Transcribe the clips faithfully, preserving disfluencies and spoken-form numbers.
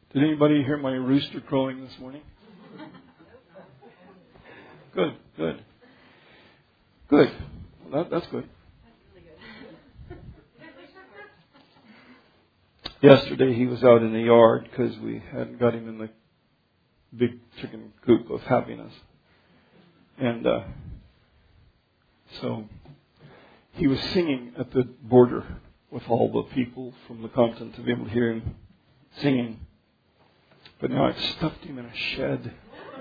Did anybody hear my rooster crowing this morning? Good, good. Good. Well, that, that's good. Yesterday he was out in the yard because we hadn't got him in the big chicken coop of happiness. And uh, so he was singing at the border with all the people from the continent to be able to hear him singing. But now I've stuffed him in a shed.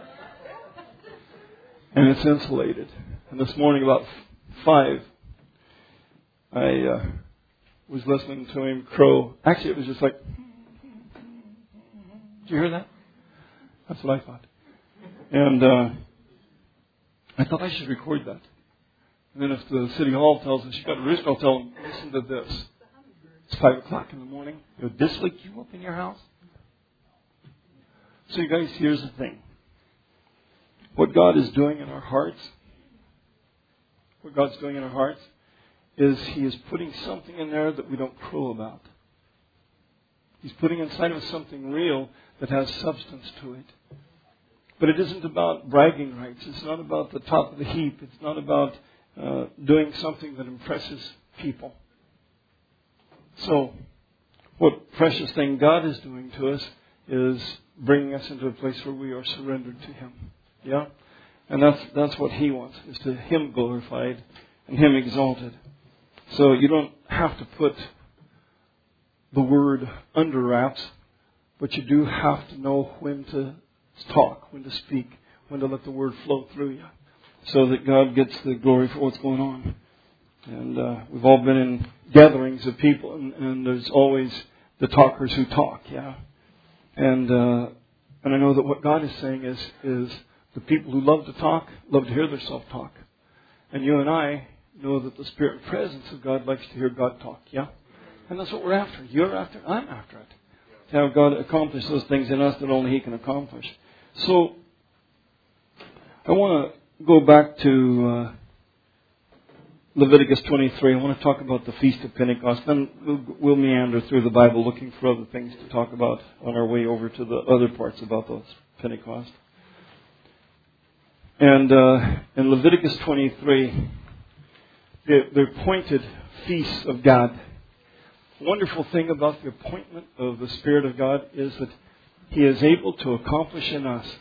And it's insulated. And this morning about five, I uh, was listening to him crow. Actually, it was just like, did you hear that? That's what I thought. And uh, I thought I should record that. And then if the city hall tells us you got a rooster, I'll tell them, listen to this. It's five o'clock in the morning. Would this wake you up in your house? So you guys, here's the thing. What God is doing in our hearts, what God's doing in our hearts, is He is putting something in there that we don't crow about. He's putting inside of us something real that has substance to it. But it isn't about bragging rights. It's not about the top of the heap. It's not about uh, doing something that impresses people. So, what precious thing God is doing to us is bringing us into a place where we are surrendered to Him. Yeah? And that's that's what He wants, is to Him glorified and Him exalted. So you don't have to put the word under wraps, but you do have to know when to talk, when to speak, when to let the word flow through you, so that God gets the glory for what's going on. And uh, we've all been in gatherings of people, and, and there's always the talkers who talk, yeah. And uh, and I know that what God is saying is is the people who love to talk, love to hear themselves talk. And you and I know that the Spirit and presence of God likes to hear God talk, yeah? And that's what we're after. You're after, I'm after it. To have God accomplish those things in us that only He can accomplish. So, I want to go back to uh, Leviticus twenty-three. I want to talk about the Feast of Pentecost. Then we'll, we'll meander through the Bible looking for other things to talk about on our way over to the other parts about those Pentecost. And uh, in Leviticus twenty-three, the, the appointed feasts of God. The wonderful thing about the appointment of the Spirit of God is that He is able to accomplish in us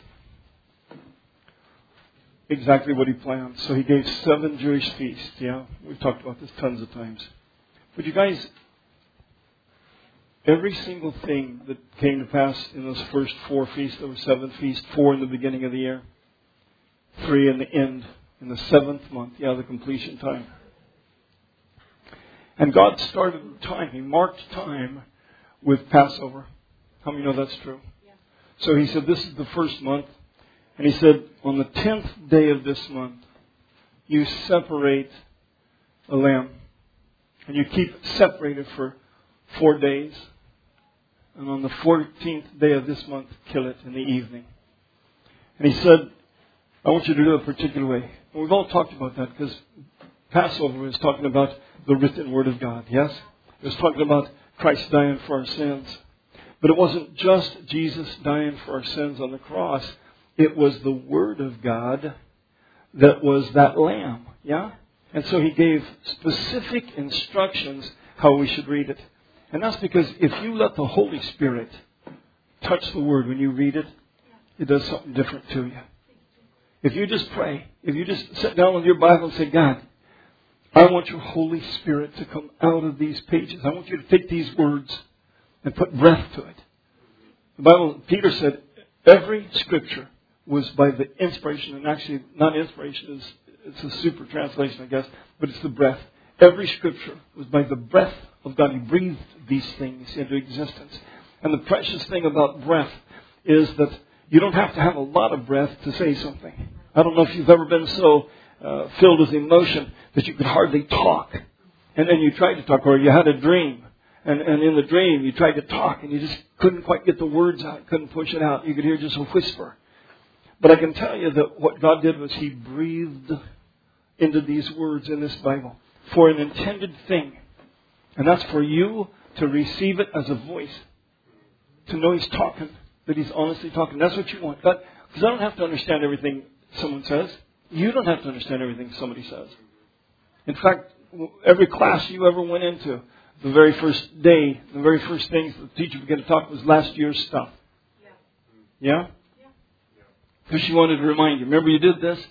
exactly what He planned. So He gave seven Jewish feasts. Yeah, we've talked about this tons of times. But you guys, every single thing that came to pass in those first four feasts, there were seven feasts, four in the beginning of the year, three in the end, in the seventh month, yeah, the completion time. And God started time, He marked time with Passover. How many know that's true? Yeah. So He said, this is the first month. And He said, on the tenth day of this month, you separate a lamb. And you keep it separated for four days. And on the fourteenth day of this month, kill it in the evening. And He said, I want you to do it a particular way. And we've all talked about that because Passover is talking about the written Word of God, yes? It was talking about Christ dying for our sins. But it wasn't just Jesus dying for our sins on the cross. It was the Word of God that was that lamb, yeah? And so He gave specific instructions how we should read it. And that's because if you let the Holy Spirit touch the Word when you read it, it does something different to you. If you just pray, if you just sit down with your Bible and say, God, I want your Holy Spirit to come out of these pages. I want you to take these words and put breath to it. The Bible, Peter said, every scripture was by the inspiration, and actually not inspiration, is it's a super translation, I guess, but it's the breath. Every scripture was by the breath of God. He breathed these things into existence. And the precious thing about breath is that you don't have to have a lot of breath to say something. I don't know if you've ever been so uh, filled with emotion that you could hardly talk. And then you tried to talk, or you had a dream. And, and in the dream, you tried to talk, and you just couldn't quite get the words out, couldn't push it out. You could hear just a whisper. But I can tell you that what God did was He breathed into these words in this Bible for an intended thing. And that's for you to receive it as a voice. to know He's talking, that He's honestly talking. That's what you want. Because I don't have to understand everything someone says. You don't have to understand everything somebody says. In fact, every class you ever went into, the very first day, the very first things the teacher began to talk was last year's stuff. Yeah? Because she wanted to remind you. Remember you did this?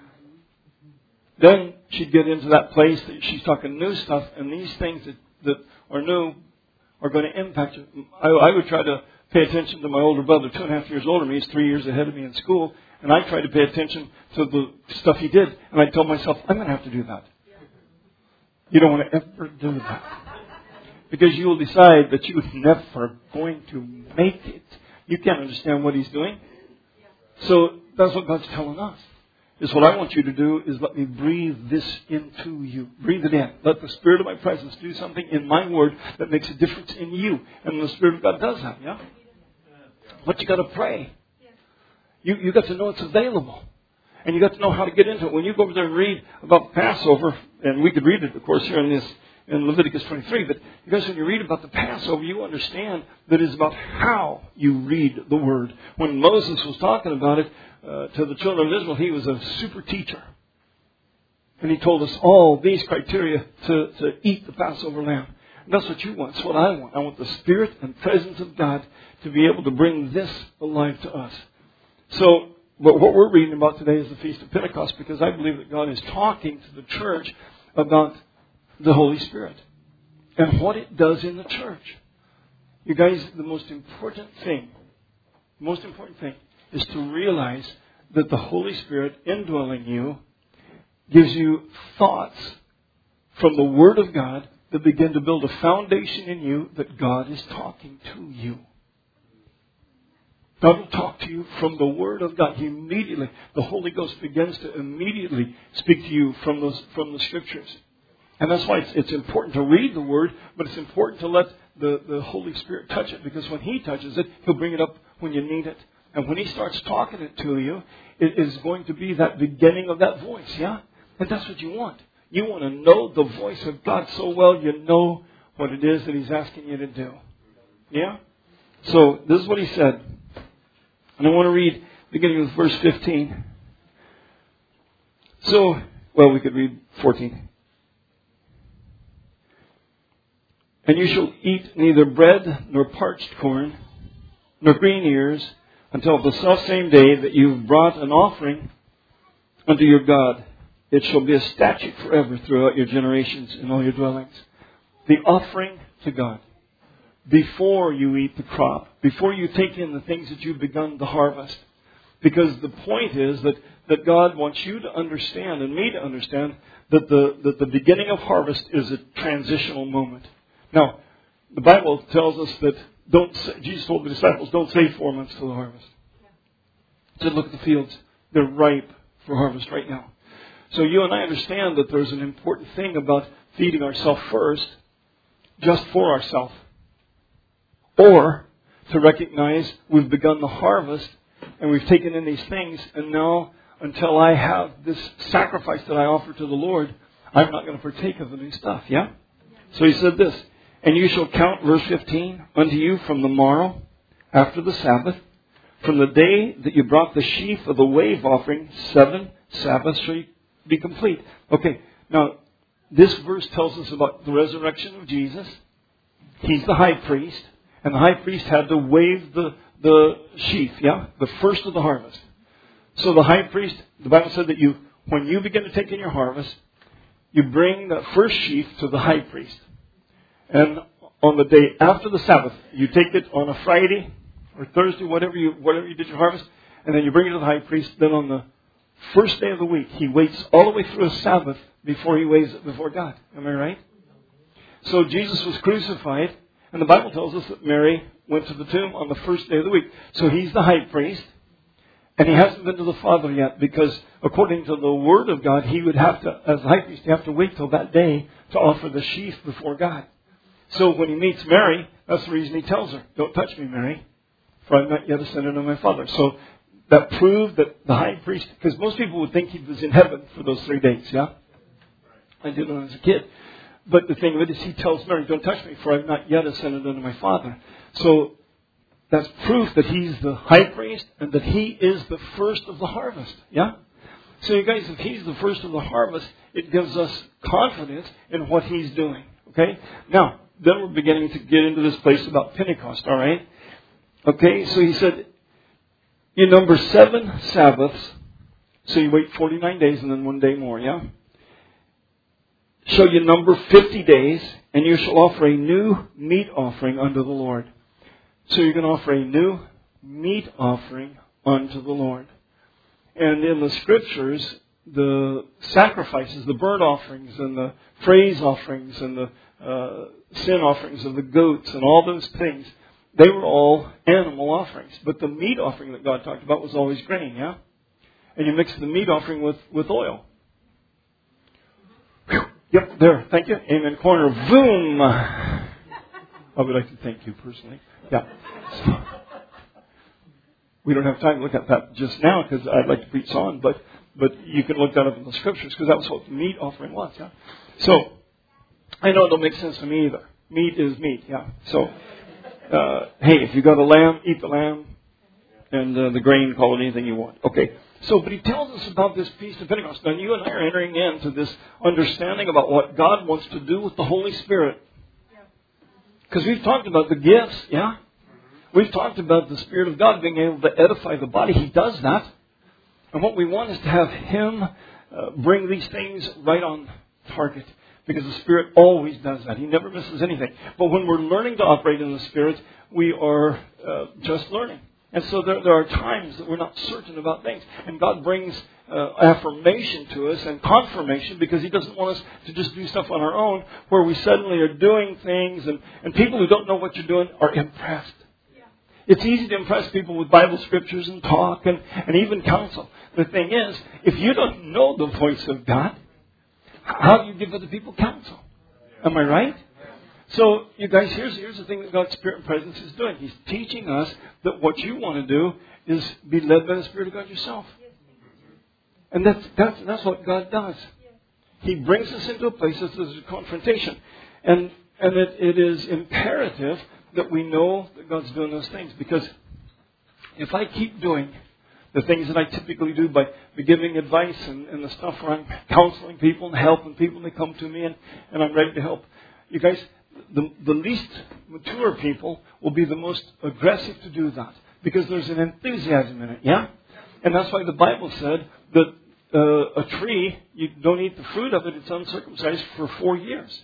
Then she'd get into that place that she's talking new stuff, and these things that, that are new are going to impact you. I, I would try to pay attention to my older brother, two and a half years older than me. He's three years ahead of me in school. And I tried to pay attention to the stuff he did. And I told myself, I'm going to have to do that. You don't want to ever do that. Because you will decide that you're never going to make it. You can't understand what He's doing. So that's what God's telling us. Is what I want you to do is let me breathe this into you. Breathe it in. Let the Spirit of my presence do something in my word that makes a difference in you. And the Spirit of God does that, yeah? But you got to pray. You you got to know it's available. And you got to know how to get into it. When you go over there and read about Passover, and we could read it, of course, here in this in Leviticus twenty-three, but you guys, when you read about the Passover, you understand that it's about how you read the Word. When Moses was talking about it uh, to the children of Israel, he was a super teacher. And he told us all these criteria to, to eat the Passover lamb. And that's what you want. That's what I want. I want the Spirit and presence of God to be able to bring this alive to us. So, but what we're reading about today is the Feast of Pentecost, because I believe that God is talking to the church about the Holy Spirit and what it does in the church. You guys, the most important thing, the most important thing is to realize that the Holy Spirit indwelling you gives you thoughts from the Word of God that begin to build a foundation in you that God is talking to you. God will talk to you from the Word of God. He immediately, the Holy Ghost begins to immediately speak to you from those from the Scriptures. And that's why it's, it's important to read the Word, but it's important to let the, the Holy Spirit touch it. Because when He touches it, He'll bring it up when you need it. And when He starts talking it to you, it is going to be that beginning of that voice, yeah? And that's what you want. You want to know the voice of God so well you know what it is that He's asking you to do. Yeah? So, this is what He said. And I want to read beginning with verse fifteen. So, well, we could read fourteen. And you shall eat neither bread nor parched corn, nor green ears, until the selfsame day that you've brought an offering unto your God. It shall be a statute forever throughout your generations in all your dwellings. The offering to God. Before you eat the crop. Before you take in the things that you've begun to harvest. Because the point is that, that God wants you to understand, and me to understand, that the, that the beginning of harvest is a transitional moment. Now, the Bible tells us that don't say, Jesus told the disciples, don't say four months to the harvest. He said, look at the fields. They're ripe for harvest right now. So you and I understand that there's an important thing about feeding ourselves first, just for ourselves. Or to recognize we've begun the harvest and we've taken in these things, and now until I have this sacrifice that I offer to the Lord, I'm not going to partake of the new stuff. Yeah? So He said this, and you shall count, verse fifteen, unto you from the morrow, after the Sabbath, from the day that you brought the sheaf of the wave offering, seven Sabbaths shall you be complete. Okay, now this verse tells us about the resurrection of Jesus. He's the high priest, and the high priest had to wave the, the sheaf, yeah, the first of the harvest. So the high priest, the Bible said that you, when you begin to take in your harvest, you bring that first sheaf to the high priest. And on the day after the Sabbath, you take it on a Friday or Thursday, whatever you whatever you did your harvest, and then you bring it to the high priest. Then on the first day of the week, he waits all the way through a Sabbath before he weighs it before God. Am I right? So Jesus was crucified, and the Bible tells us that Mary went to the tomb on the first day of the week. So He's the high priest, and He hasn't been to the Father yet, because according to the Word of God, He would have to, as high priest, you have to wait till that day to offer the sheaf before God. So when He meets Mary, that's the reason He tells her, don't touch me, Mary, for I've not yet ascended unto my Father. So that proved that the high priest, because most people would think He was in heaven for those three days, yeah? I did when I was a kid. But the thing of it is, He tells Mary, don't touch me, for I've not yet ascended unto my Father. So That's proof that He's the high priest and that He is the first of the harvest. Yeah? So you guys, if He's the first of the harvest, it gives us confidence in what He's doing. Okay? Now, then we're beginning to get into this place about Pentecost, all right? Okay, so He said, you number seven Sabbaths, so you wait forty-nine days and then one day more, yeah? So you number fifty days, and you shall offer a new meat offering unto the Lord. So you're going to offer a new meat offering unto the Lord. And in the Scriptures, the sacrifices, the burnt offerings and the praise offerings and the uh, sin offerings of the goats and all those things, they were all animal offerings. But the meat offering that God talked about was always grain, yeah? And you mix the meat offering with, with oil. Whew. Yep, there. Thank you. Amen. Corner. Boom. I would like to thank you personally. Yeah. So, we don't have time to look at that just now because I'd like to preach on, but but you can look that up in the Scriptures because that was what the meat offering was, yeah? So, I know it don't make sense to me either. Meat is meat, yeah? So, Uh, hey, if you got a lamb, eat the lamb, and uh, the grain, call it anything you want. Okay. So, but He tells us about this Feast of Pentecost. Now, you and I are entering into this understanding about what God wants to do with the Holy Spirit. Because we've talked about the gifts, yeah? We've talked about the Spirit of God being able to edify the body. He does that. And what we want is to have Him uh, bring these things right on target. Because the Spirit always does that. He never misses anything. But when we're learning to operate in the Spirit, we are uh, just learning. And so there, there are times that we're not certain about things. And God brings uh, affirmation to us and confirmation because He doesn't want us to just do stuff on our own where we suddenly are doing things and, and people who don't know what you're doing are impressed. Yeah. It's easy to impress people with Bible scriptures and talk and, and even counsel. The thing is, if you don't know the voice of God, how do you give other people counsel? Am I right? So, you guys, here's, here's the thing that God's Spirit and presence is doing. He's teaching us that what you want to do is be led by the Spirit of God yourself. And that's, that's, that's what God does. He brings us into a place that there's a confrontation. And, and it, it is imperative that we know that God's doing those things. Because if I keep doing the things that I typically do by, by giving advice and, and the stuff where I'm counseling people and helping people and they come to me and, and I'm ready to help. You guys, the, the least mature people will be the most aggressive to do that because there's an enthusiasm in it, yeah? And that's why the Bible said that uh, a tree, you don't eat the fruit of it, it's uncircumcised for four years.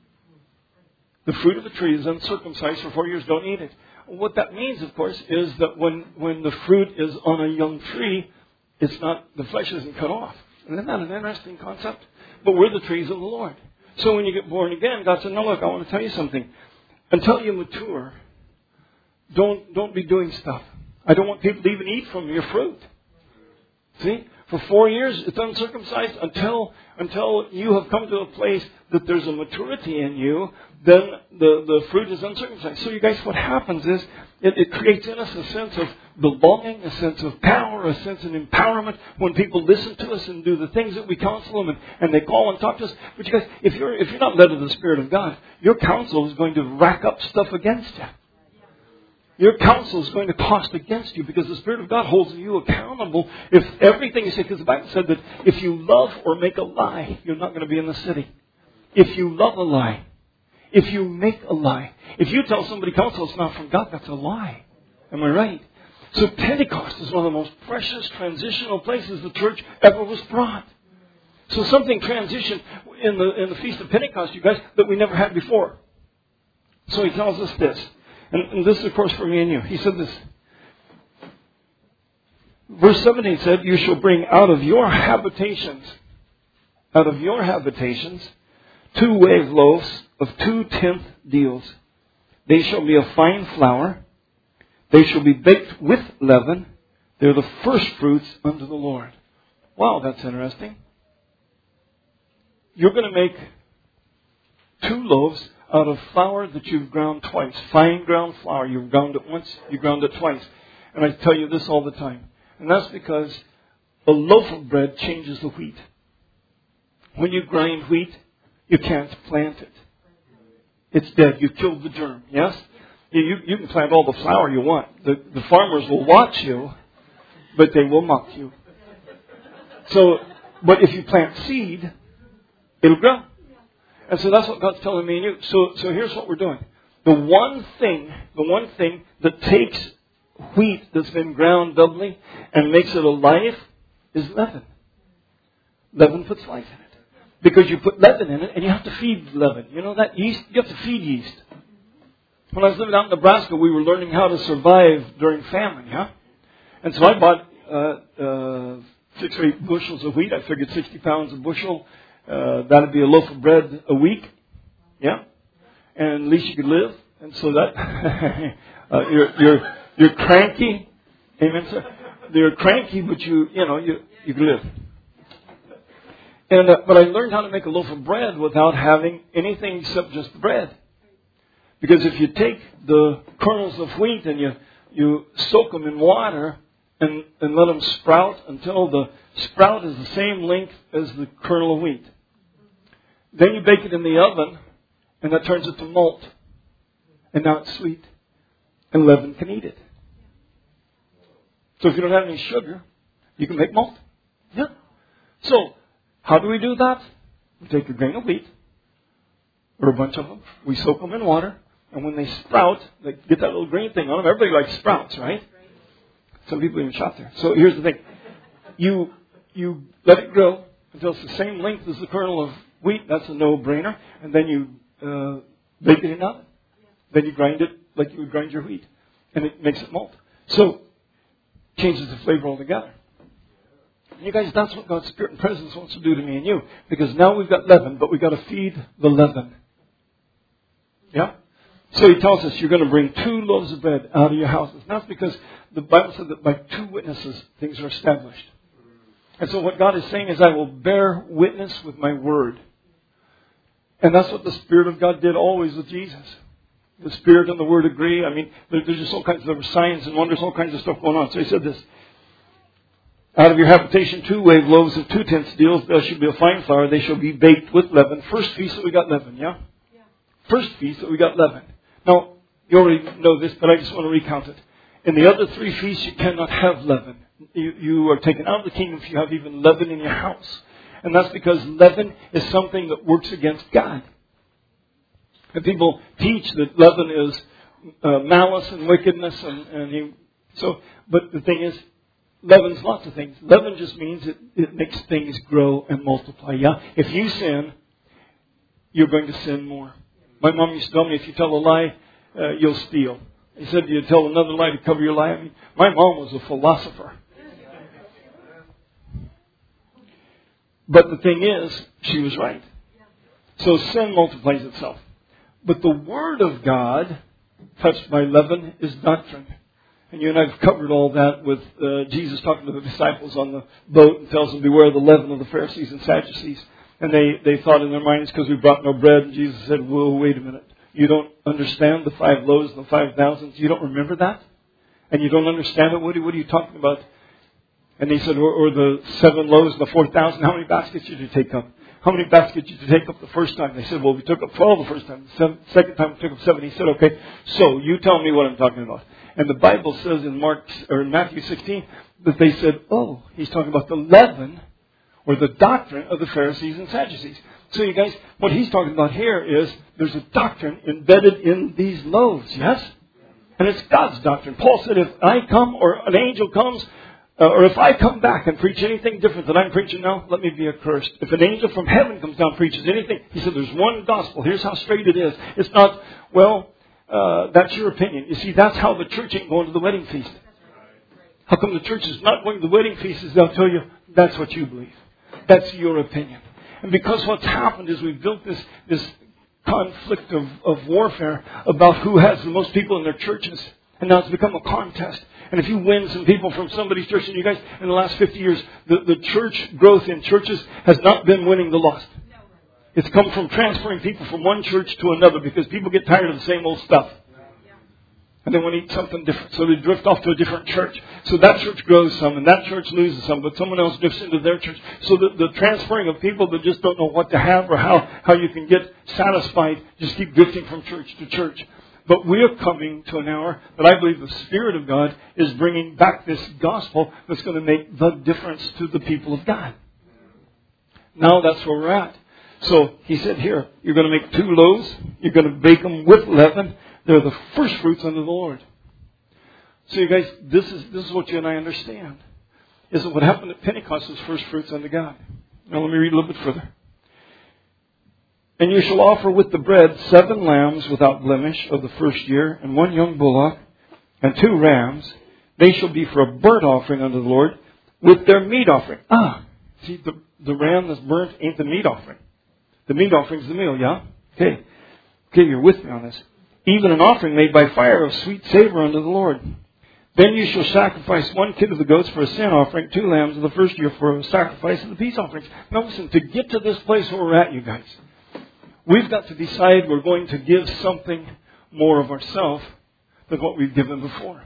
The fruit of a tree is uncircumcised for four years, don't eat it. What that means, of course, is that when, when the fruit is on a young tree, it's not, the flesh isn't cut off. Isn't that an interesting concept? But we're the trees of the Lord. So when you get born again, God said, no, look, I want to tell you something. Until you mature, don't, don't be doing stuff. I don't want people to even eat from your fruit. See? For four years, it's uncircumcised until until you have come to a place that there's a maturity in you, then the, the fruit is uncircumcised. So you guys, what happens is it, it creates in us a sense of belonging, a sense of power, a sense of empowerment when people listen to us and do the things that we counsel them and, and they call and talk to us. But you guys, if you're if you're not led of the Spirit of God, your counsel is going to rack up stuff against you. Your counsel is going to cost against you because the Spirit of God holds you accountable if everything you say, because the Bible said that if you love or make a lie, you're not going to be in the city. If you love a lie, if you make a lie, if you tell somebody counsel is not from God, that's a lie. Am I right? So Pentecost is one of the most precious transitional places the church ever was brought. So something transitioned in the, in the Feast of Pentecost, you guys, that we never had before. So He tells us this. And, and this is, of course, for me and you. He said this. Verse seventeen said, you shall bring out of your habitations, out of your habitations, two wave loaves of two tenth deals. They shall be of fine flour. They shall be baked with leaven. They're the first fruits unto the Lord. Wow, that's interesting. You're going to make two loaves out of flour that you've ground twice. Fine ground flour. You've ground it once, you ground it twice. And I tell you this all the time. And that's because a loaf of bread changes the wheat. When you grind wheat, you can't plant it. It's dead. You've killed the germ. Yes? You, you, you can plant all the flower you want. The, the farmers will watch you, but they will mock you. So, but if you plant seed, it'll grow. And so that's what God's telling me and you. So, so here's what we're doing. The one thing, the one thing that takes wheat that's been ground doubly and makes it alive is leaven. Leaven puts life in it. Because you put leaven in it and you have to feed leaven. You know that yeast? You have to feed yeast. When I was living out in Nebraska, we were learning how to survive during famine, yeah? And so I bought uh, uh, six or eight bushels of wheat. I figured sixty pounds a bushel. Uh, that'd be a loaf of bread a week. Yeah? And at least you could live. And so that, uh, you're, you're, you're cranky. Amen, sir? You're cranky, but you, you know, you, you can live. And, uh, but I learned how to make a loaf of bread without having anything except just the bread. Because if you take the kernels of wheat and you, you soak them in water and, and let them sprout until the sprout is the same length as the kernel of wheat. Then you bake it in the oven and that turns it to malt. And now it's sweet. And leaven can eat it. So if you don't have any sugar, you can make malt. Yeah. So, how do we do that? We take a grain of wheat, or a bunch of them. We soak them in water. And when they sprout, they get that little green thing on them. Everybody likes sprouts, right? Some people even shop there. So here's the thing. You, you let it grow until it's the same length as the kernel of wheat. That's a no-brainer. And then you uh, bake it in the oven. Then you grind it like you would grind your wheat. And it makes it malt. So, changes the flavor altogether. You guys, that's what God's Spirit and presence wants to do to me and you. Because now we've got leaven, but we've got to feed the leaven. Yeah? So he tells us you're going to bring two loaves of bread out of your houses. And that's because the Bible said that by two witnesses, things are established. And so what God is saying is, I will bear witness with my word. And that's what the Spirit of God did always with Jesus. The Spirit and the Word agree. I mean, there's just all kinds of, there were signs and wonders, all kinds of stuff going on. So he said this. Out of your habitation, two wave loaves of two tenths deals, there shall be a fine flour. They shall be baked with leaven. First feast that we got leaven, yeah? yeah? First feast that we got leaven. Now, you already know this, but I just want to recount it. In the other three feasts, you cannot have leaven. You, you are taken out of the kingdom if you have even leaven in your house. And that's because leaven is something that works against God. And people teach that leaven is uh, malice and wickedness. And, and he, so, but the thing is, leaven's lots of things. Leaven just means it, it makes things grow and multiply. Yeah? If you sin, you're going to sin more. My mom used to tell me, if you tell a lie, uh, you'll steal. He said, you tell another lie to cover your lie. I mean, my mom was a philosopher. But the thing is, she was right. So sin multiplies itself. But the Word of God, touched by leaven, is doctrine. And you and I have covered all that with uh, Jesus talking to the disciples on the boat and tells them, beware of the leaven of the Pharisees and Sadducees. And they, they thought in their minds, because we brought no bread. And Jesus said, whoa, wait a minute. You don't understand the five loaves and the five thousands? You don't remember that? And you don't understand it? What are, what are you talking about? And they said, or, or the seven loaves and the four thousand. How many baskets did you take up? How many baskets did you take up the first time? They said, well, we took up twelve the first time. The second time we took up seven. He said, okay, so you tell me what I'm talking about. And the Bible says in Mark or in Matthew sixteen that they said, oh, he's talking about the leaven or the doctrine of the Pharisees and Sadducees. So you guys, what he's talking about here is there's a doctrine embedded in these loaves, yes? And it's God's doctrine. Paul said, if I come or an angel comes, uh, or if I come back and preach anything different than I'm preaching now, let me be accursed. If an angel from heaven comes down and preaches anything, he said, there's one gospel. Here's how straight it is. It's not, well, uh, that's your opinion. You see, that's how the church ain't going to the wedding feast. How come the church is not going to the wedding feast? Is they'll tell you, that's what you believe. That's your opinion. And because what's happened is we've built this, this conflict of, of warfare about who has the most people in their churches. And now it's become a contest. And if you win some people from somebody's church, and you guys, in the last fifty years, the, the church growth in churches has not been winning the lost. It's come from transferring people from one church to another because people get tired of the same old stuff. And they want to eat something different. So they drift off to a different church. So that church grows some and that church loses some, but someone else drifts into their church. So the, the transferring of people that just don't know what to have or how, how you can get satisfied just keep drifting from church to church. But we are coming to an hour that I believe the Spirit of God is bringing back this gospel that's going to make the difference to the people of God. Now that's where we're at. So he said here, you're going to make two loaves. You're going to bake them with leaven. They're the first fruits unto the Lord. So you guys, this is this is what you and I understand. Is that what happened at Pentecost was first fruits unto God. Now let me read a little bit further. And you shall offer with the bread seven lambs without blemish of the first year, and one young bullock, and two rams. They shall be for a burnt offering unto the Lord, with their meat offering. Ah, see, the, the ram that's burnt ain't the meat offering. The meat offering is the meal, yeah? Okay. Okay, you're with me on this. Even an offering made by fire of sweet savor unto the Lord. Then you shall sacrifice one kid of the goats for a sin offering, two lambs of the first year for a sacrifice of the peace offerings. Now listen, to get to this place where we're at, you guys, we've got to decide we're going to give something more of ourselves than what we've given before.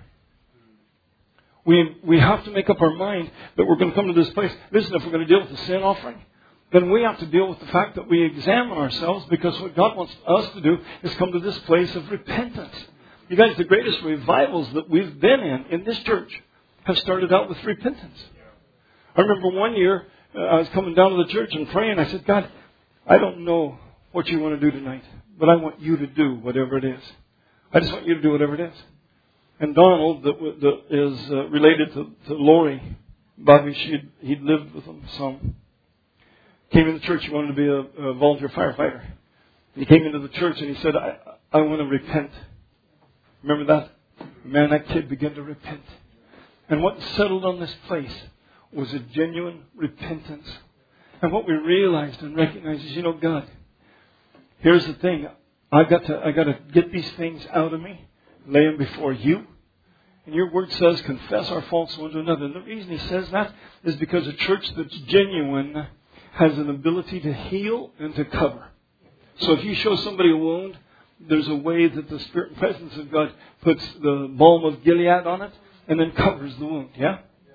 We we have to make up our mind that we're going to come to this place. Listen, if we're going to deal with the sin offering, then we have to deal with the fact that we examine ourselves, because what God wants us to do is come to this place of repentance. You guys, the greatest revivals that we've been in, in this church, have started out with repentance. I remember one year, uh, I was coming down to the church and praying. I said, God, I don't know what you want to do tonight, but I want you to do whatever it is. I just want you to do whatever it is. And Donald, that, that is uh, related to, to Lori, Bobby, she'd, he'd lived with them some, came into church. He wanted to be a, a volunteer firefighter. He came into the church and he said, I, I want to repent. Remember that? Man, that kid began to repent. And what settled on this place was a genuine repentance. And what we realized and recognized is, you know, God, here's the thing. I've got to, I got to get these things out of me, lay them before you. And your word says, confess our faults one to another. And the reason he says that is because a church that's genuine has an ability to heal and to cover. So if you show somebody a wound, there's a way that the Spirit and presence of God puts the balm of Gilead on it and then covers the wound. Yeah?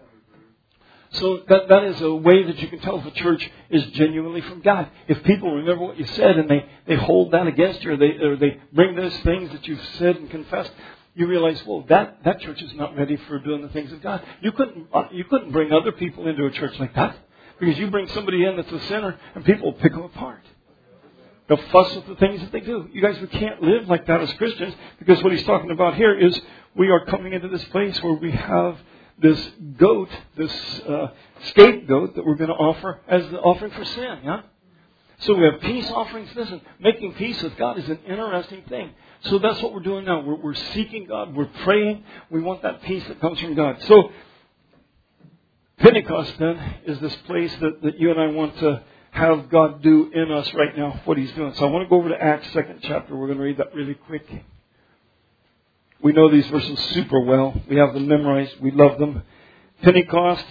So that that is a way that you can tell if a church is genuinely from God. If people remember what you said and they, they hold that against you, or they or they bring those things that you've said and confessed, you realize, well, that, that church is not ready for doing the things of God. You couldn't you couldn't bring other people into a church like that, because you bring somebody in that's a sinner and people will pick them apart. They'll fuss with the things that they do. You guys, we can't live like that as Christians, because what he's talking about here is we are coming into this place where we have this goat, this uh, scapegoat that we're going to offer as the offering for sin. Yeah? So we have peace offerings. Listen, making peace with God is an interesting thing. So that's what we're doing now. We're, we're seeking God. We're praying. We want that peace that comes from God. So Pentecost then is this place that, that you and I want to have God do in us right now what He's doing. So I want to go over to Acts second chapter. We're going to read that really quick. We know these verses super well. We have them memorized. We love them. Pentecost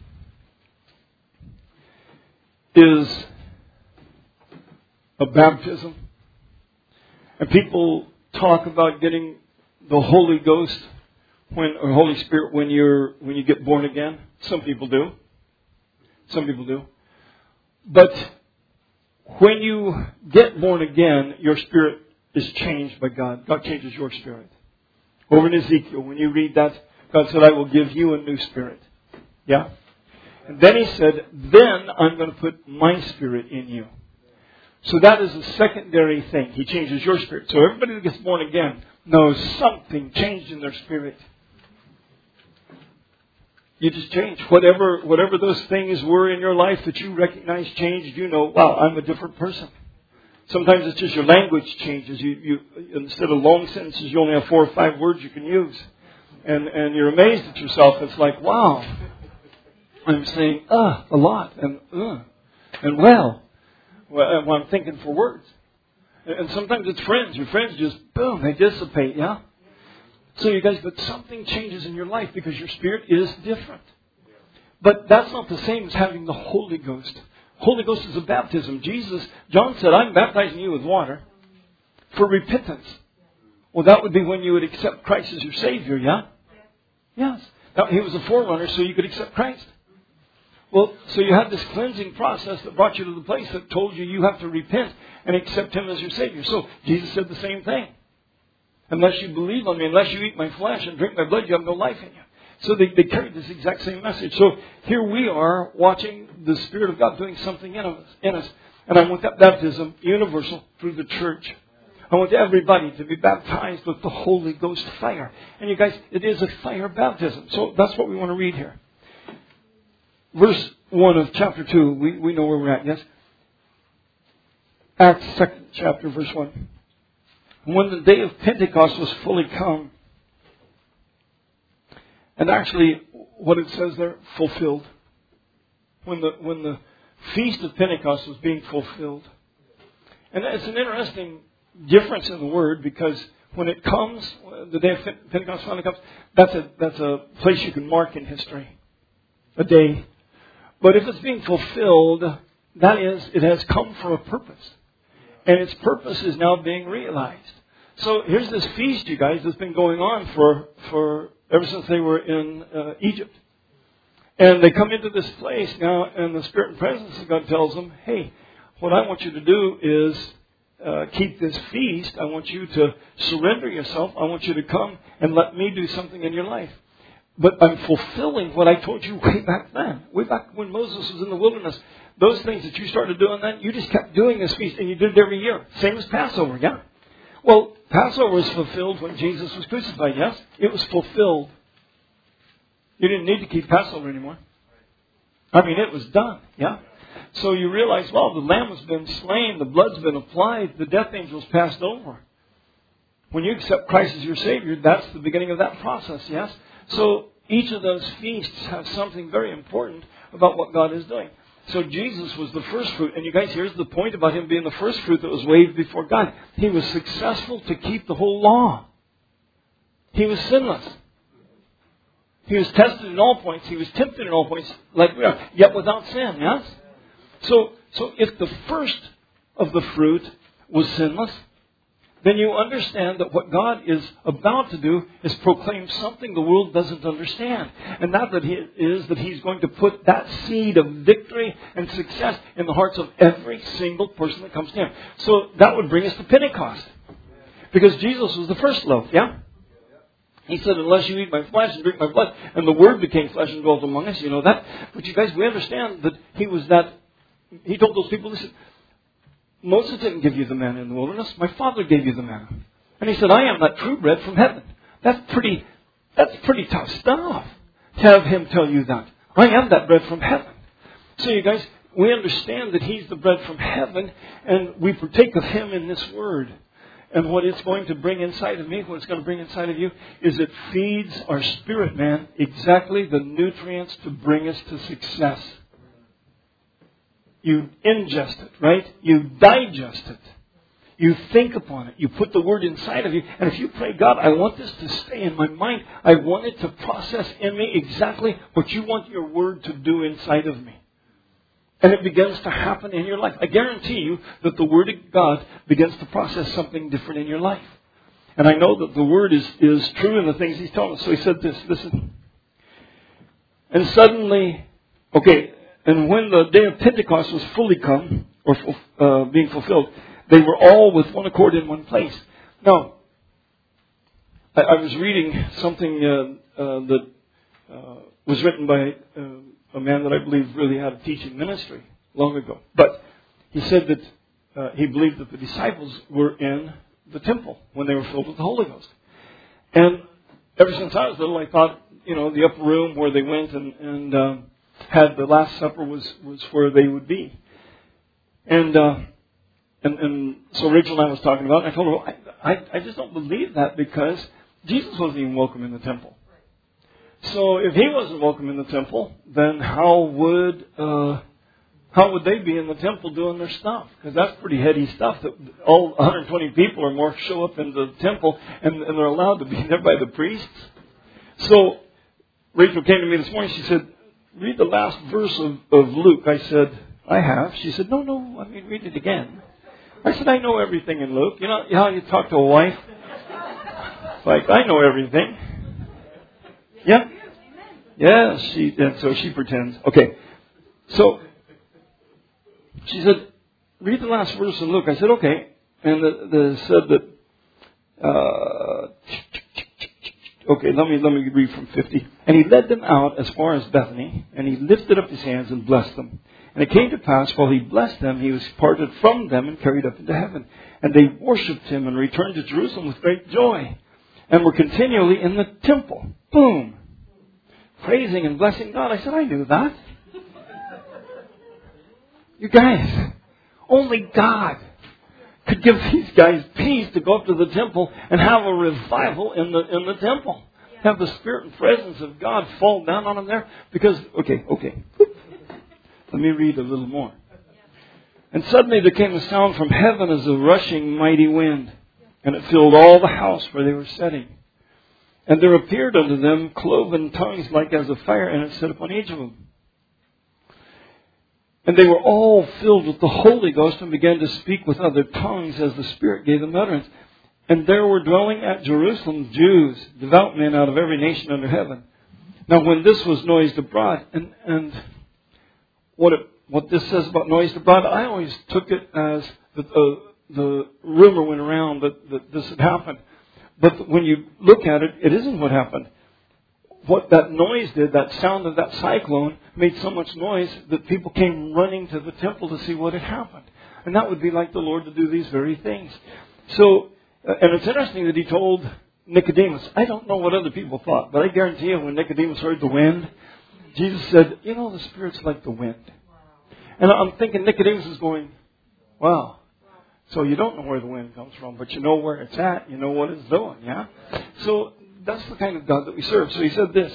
is a baptism. And people talk about getting the Holy Ghost when or Holy Spirit when you're when you get born again. Some people do. Some people do. But when you get born again, your spirit is changed by God. God changes your spirit. Over in Ezekiel, when you read that, God said, I will give you a new spirit. Yeah? And then He said, then I'm going to put my spirit in you. So that is a secondary thing. He changes your spirit. So everybody that gets born again knows something changed in their spirit. You just change. Whatever whatever those things were in your life that you recognize changed, you know, wow, I'm a different person. Sometimes it's just your language changes. You, you instead of long sentences, you only have four or five words you can use. And and you're amazed at yourself. It's like, wow, I'm saying uh a lot and uh and well, well I'm thinking for words. And sometimes it's friends. Your friends just, boom, they dissipate, yeah? So you guys, but something changes in your life because your spirit is different. But that's not the same as having the Holy Ghost. Holy Ghost is a baptism. Jesus, John said, I'm baptizing you with water for repentance. Well, that would be when you would accept Christ as your Savior, yeah? Yes. Now, He was a forerunner so you could accept Christ. Well, so you had this cleansing process that brought you to the place that told you you have to repent and accept Him as your Savior. So Jesus said the same thing. Unless you believe on me, unless you eat my flesh and drink my blood, you have no life in you. So they, they carried this exact same message. So here we are watching the Spirit of God doing something in us. In us. And I want that baptism universal through the church. I want everybody to be baptized with the Holy Ghost fire. And you guys, it is a fire baptism. So that's what we want to read here. Verse one of chapter two, we, we know where we're at, yes? Acts second chapter, verse one. When the day of Pentecost was fully come, and actually what it says there, fulfilled. When the when the feast of Pentecost was being fulfilled. And it's an interesting difference in the word, because when it comes, the day of Pentecost finally comes, that's a that's a place you can mark in history. A day. But if it's being fulfilled, that is, it has come for a purpose. And its purpose is now being realized. So here's this feast, you guys, that's been going on for, for ever since they were in uh, Egypt. And they come into this place now, and the Spirit and presence of God tells them, hey, what I want you to do is uh, keep this feast. I want you to surrender yourself. I want you to come and let me do something in your life. But I'm fulfilling what I told you way back then. Way back when Moses was in the wilderness. Those things that you started doing then, you just kept doing this feast, and you did it every year. Same as Passover, yeah? Well, Passover was fulfilled when Jesus was crucified, yes? It was fulfilled. You didn't need to keep Passover anymore. I mean, it was done, yeah? So you realize, well, the lamb has been slain, the blood's been applied, the death angels passed over. When you accept Christ as your Savior, that's the beginning of that process, yes? So each of those feasts have something very important about what God is doing. So Jesus was the first fruit. And you guys, here's the point about him being the first fruit that was waved before God. He was successful to keep the whole law. He was sinless. He was tested in all points. He was tempted in all points, like we are, yet without sin, yes? So, so if the first of the fruit was sinless, then you understand that what God is about to do is proclaim something the world doesn't understand. And that, that he, is that He's going to put that seed of victory and success in the hearts of every single person that comes to Him. So that would bring us to Pentecost. Because Jesus was the first loaf, yeah? He said, unless you eat my flesh and drink my blood, and the Word became flesh and dwelt among us, you know that. But you guys, we understand that He was that, He told those people, listen, Moses didn't give you the manna in the wilderness. My Father gave you the manna. And He said, I am that true bread from heaven. That's pretty, that's pretty tough stuff to have Him tell you that. I am that bread from heaven. So you guys, we understand that He's the bread from heaven, and we partake of Him in this Word. And what it's going to bring inside of me, what it's going to bring inside of you, is it feeds our spirit, man, exactly the nutrients to bring us to success. You ingest it, right? You digest it. You think upon it. You put the Word inside of you. And if you pray, God, I want this to stay in my mind. I want it to process in me exactly what you want your Word to do inside of me. And it begins to happen in your life. I guarantee you that the Word of God begins to process something different in your life. And I know that the Word is, is true in the things He's telling us. So He said this, listen. And suddenly, okay, and when the day of Pentecost was fully come, or uh, being fulfilled, they were all with one accord in one place. Now, I, I was reading something uh, uh, that uh, was written by uh, a man that I believe really had a teaching ministry long ago. But he said that uh, he believed that the disciples were in the temple when they were filled with the Holy Ghost. And ever since I was little, I thought, you know, the upper room where they went and... and um, had the Last Supper was, was where they would be. And, uh, and and so Rachel and I was talking about it, and I told her, I, I, I just don't believe that, because Jesus wasn't even welcome in the temple. So if He wasn't welcome in the temple, then how would uh, how would they be in the temple doing their stuff? Because that's pretty heady stuff, that all one hundred twenty people or more show up in the temple, and, and they're allowed to be there by the priests. So Rachel came to me this morning, she said, read the last verse of, of Luke. I said, I have. She said, no, no, I mean, read it again. I said, I know everything in Luke. You know how you talk to a wife? Like, I know everything. Yeah? Yeah, she, and so she pretends. Okay. So, she said, read the last verse in Luke. I said, okay. And the, the said that, uh, okay, let me let me read from fifty. And he led them out as far as Bethany, and he lifted up his hands and blessed them. And it came to pass, while he blessed them, he was parted from them and carried up into heaven. And they worshipped him and returned to Jerusalem with great joy, and were continually in the temple. Boom. Praising and blessing God. I said, I knew that. You guys, only God could give these guys peace to go up to the temple and have a revival in the in the temple. Have the spirit and presence of God fall down on them there. Because, okay, okay. Let me read a little more. And suddenly there came a sound from heaven as a rushing mighty wind, and it filled all the house where they were sitting. And there appeared unto them cloven tongues like as of fire, and it set upon each of them. And they were all filled with the Holy Ghost and began to speak with other tongues as the Spirit gave them utterance. And there were dwelling at Jerusalem Jews, devout men out of every nation under heaven. Now when this was noised abroad, and, and what it, what this says about noised abroad, I always took it as the, uh, the rumor went around that, that this had happened. But when you look at it, it isn't what happened. What that noise did, that sound of that cyclone, made so much noise that people came running to the temple to see what had happened. And that would be like the Lord to do these very things. So, and it's interesting that he told Nicodemus, I don't know what other people thought, but I guarantee you when Nicodemus heard the wind, Jesus said, you know, the Spirit's like the wind. And I'm thinking Nicodemus is going, wow. So you don't know where the wind comes from, but you know where it's at. You know what it's doing, yeah? So that's the kind of God that we serve. So he said this.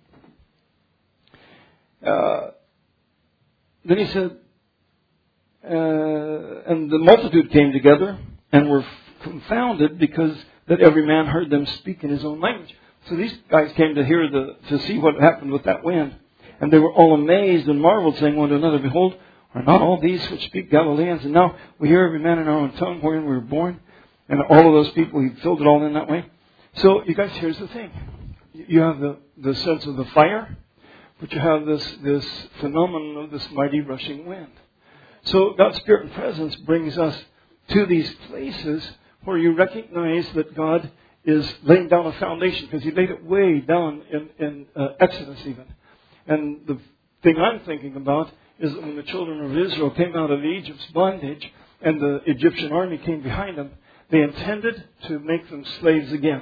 Uh, then he said, uh, and the multitude came together and were confounded because that every man heard them speak in his own language. So these guys came to hear the, to see what happened with that wind. And they were all amazed and marveled, saying one to another, behold, are not all these which speak Galileans? And now we hear every man in our own tongue wherein we were born. And all of those people, he filled it all in that way. So, you guys, here's the thing. You have the, the sense of the fire, but you have this, this phenomenon of this mighty rushing wind. So, God's Spirit and presence brings us to these places where you recognize that God is laying down a foundation, because he laid it way down in, in uh, Exodus even. And the thing I'm thinking about is that when the children of Israel came out of Egypt's bondage and the Egyptian army came behind them, they intended to make them slaves again.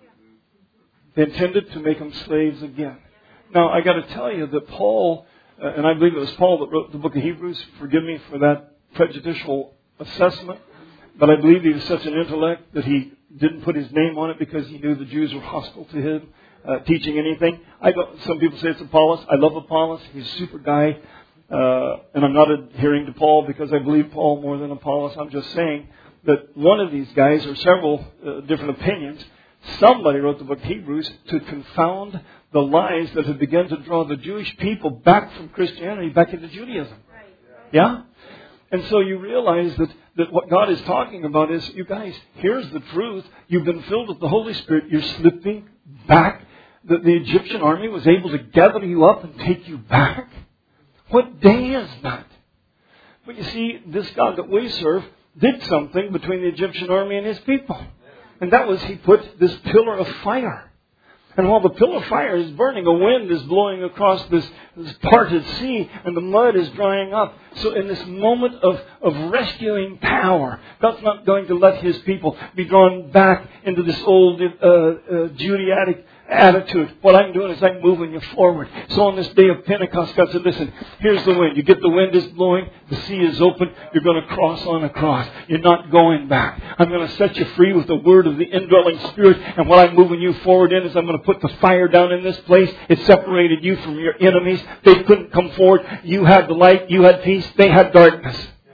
They intended to make them slaves again. Now, I got to tell you that Paul, uh, and I believe it was Paul that wrote the book of Hebrews, forgive me for that prejudicial assessment, but I believe he was such an intellect that he didn't put his name on it because he knew the Jews were hostile to him uh, teaching anything. I don't, some people say it's Apollos. I love Apollos. He's a super guy. Uh, and I'm not adhering to Paul because I believe Paul more than Apollos. I'm just saying that one of these guys, or several uh, different opinions, somebody wrote the book Hebrews to confound the lies that had begun to draw the Jewish people back from Christianity back into Judaism. Yeah? And so you realize that, that what God is talking about is, you guys, here's the truth. You've been filled with the Holy Spirit. You're slipping back. The, the Egyptian army was able to gather you up and take you back. What day is that? But you see, this God that we serve did something between the Egyptian army and his people. And that was he put this pillar of fire. And while the pillar of fire is burning, a wind is blowing across this, this parted sea, and the mud is drying up. So in this moment of, of rescuing power, God's not going to let his people be drawn back into this old uh, uh, Judaic attitude. What I'm doing is I'm moving you forward. So on this day of Pentecost, God said, listen, here's the wind. You get the wind is blowing, the sea is open, you're going to cross on across. You're not going back. I'm going to set you free with the word of the indwelling Spirit, and what I'm moving you forward in is I'm going to put the fire down in this place. It separated you from your enemies. They couldn't come forward. You had the light, you had peace, they had darkness.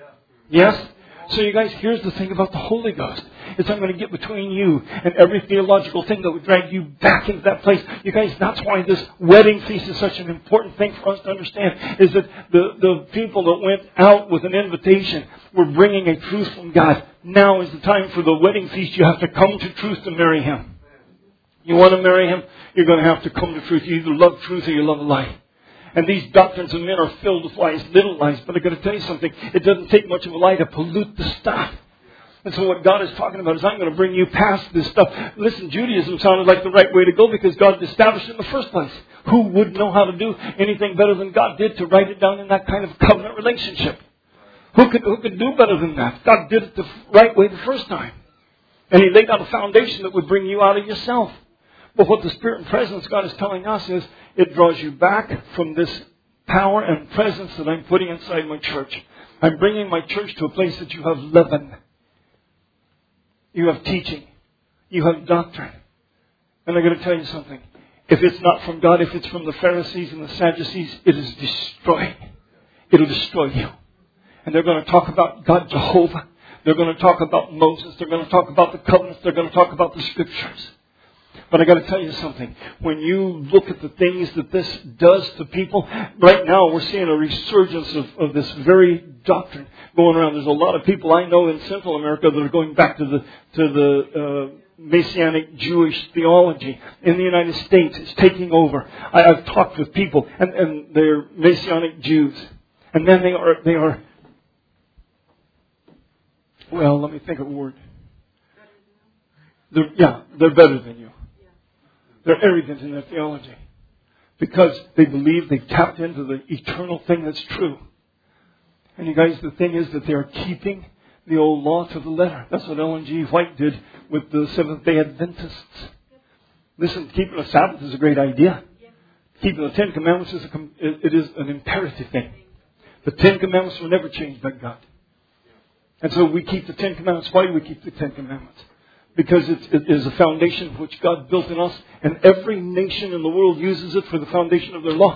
Yes? So you guys, here's the thing about the Holy Ghost. It's I'm going to get between you and every theological thing that would drag you back into that place. You guys, that's why this wedding feast is such an important thing for us to understand, is that the, the people that went out with an invitation were bringing a truth from God. Now is the time for the wedding feast. You have to come to truth to marry Him. You want to marry Him? You're going to have to come to truth. You either love truth or you love a lie. And these doctrines of men are filled with lies, little lies. But I've got to tell you something. It doesn't take much of a lie to pollute the stuff. And so what God is talking about is I'm going to bring you past this stuff. Listen, Judaism sounded like the right way to go because God established it in the first place. Who would know how to do anything better than God did to write it down in that kind of covenant relationship? Who could, who could do better than that? God did it the right way the first time. And He laid out a foundation that would bring you out of yourself. But what the Spirit and presence God is telling us is it draws you back from this power and presence that I'm putting inside my church. I'm bringing my church to a place that you have leaven. You have teaching. You have doctrine. And I'm going to tell you something. If it's not from God, if it's from the Pharisees and the Sadducees, it is destroying. It'll destroy you. And they're going to talk about God Jehovah. They're going to talk about Moses. They're going to talk about the covenants. They're going to talk about the scriptures. But I got to tell you something. When you look at the things that this does to people, right now we're seeing a resurgence of, of this very doctrine going around. There's a lot of people I know in Central America that are going back to the to the uh, Messianic Jewish theology in the United States. It's taking over. I, I've talked with people, and, and they're Messianic Jews, and then they are they are. Well, let me think of a word. They're, yeah, they're better than you. They're arrogant in their theology because they believe they've tapped into the eternal thing that's true. And you guys, the thing is that they are keeping the old law to the letter. That's what Ellen G. White did with the Seventh-day Adventists. Listen, keeping the Sabbath is a great idea. Keeping the Ten Commandments is a, it is an imperative thing. The Ten Commandments were never changed by God. And so we keep the Ten Commandments. Why do we keep the Ten Commandments? Because it, it is a foundation which God built in us, and every nation in the world uses it for the foundation of their law.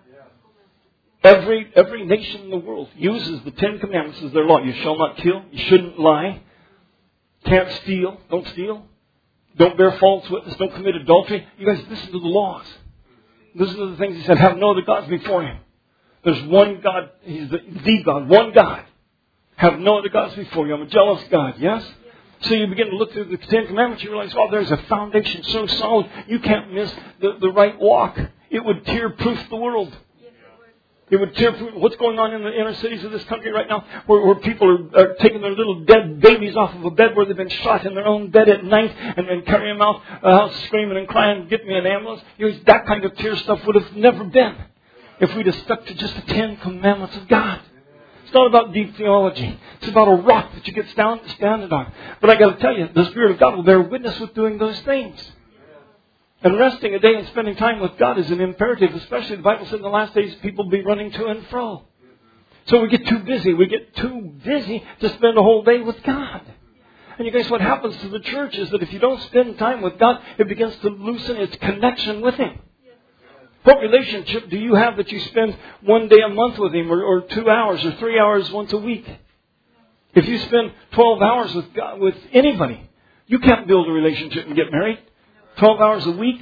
Yeah. Every every nation in the world uses the Ten Commandments as their law. You shall not kill. You shouldn't lie. Can't steal. Don't steal. Don't bear false witness. Don't commit adultery. You guys listen to the laws. Listen to the things He said. Have no other gods before Him. There's one God. He's the, the God. One God. Have no other gods before you. I'm a jealous God. Yes? So you begin to look through the Ten Commandments, you realize, oh, there's a foundation so solid, you can't miss the, the right walk. It would tear-proof the world. It would tear-proof what's going on in the inner cities of this country right now, where, where people are, are taking their little dead babies off of a bed where they've been shot in their own bed at night and then carrying them out, uh, screaming and crying, get me an ambulance. You know, that kind of tear stuff would have never been if we'd have stuck to just the Ten Commandments of God. It's not about deep theology. It's about a rock that you get standing on. But I got to tell you, the Spirit of God will bear witness with doing those things. And resting a day and spending time with God is an imperative. Especially the Bible said in the last days people will be running to and fro. So we get too busy. We get too busy to spend a whole day with God. And you guys, what happens to the church is that if you don't spend time with God, it begins to loosen its connection with Him. What relationship do you have that you spend one day a month with Him, or, or two hours, or three hours once a week? If you spend twelve hours with God, with anybody, you can't build a relationship and get married. Twelve hours a week.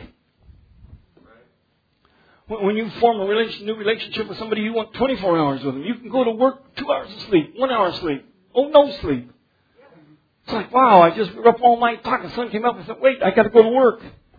When you form a relation, new relationship with somebody, you want twenty-four hours with them. You can go to work two hours of sleep, one hour of sleep, oh no sleep. It's like, wow, I just were up all night talking. The sun came up and said, wait, I got to go to work.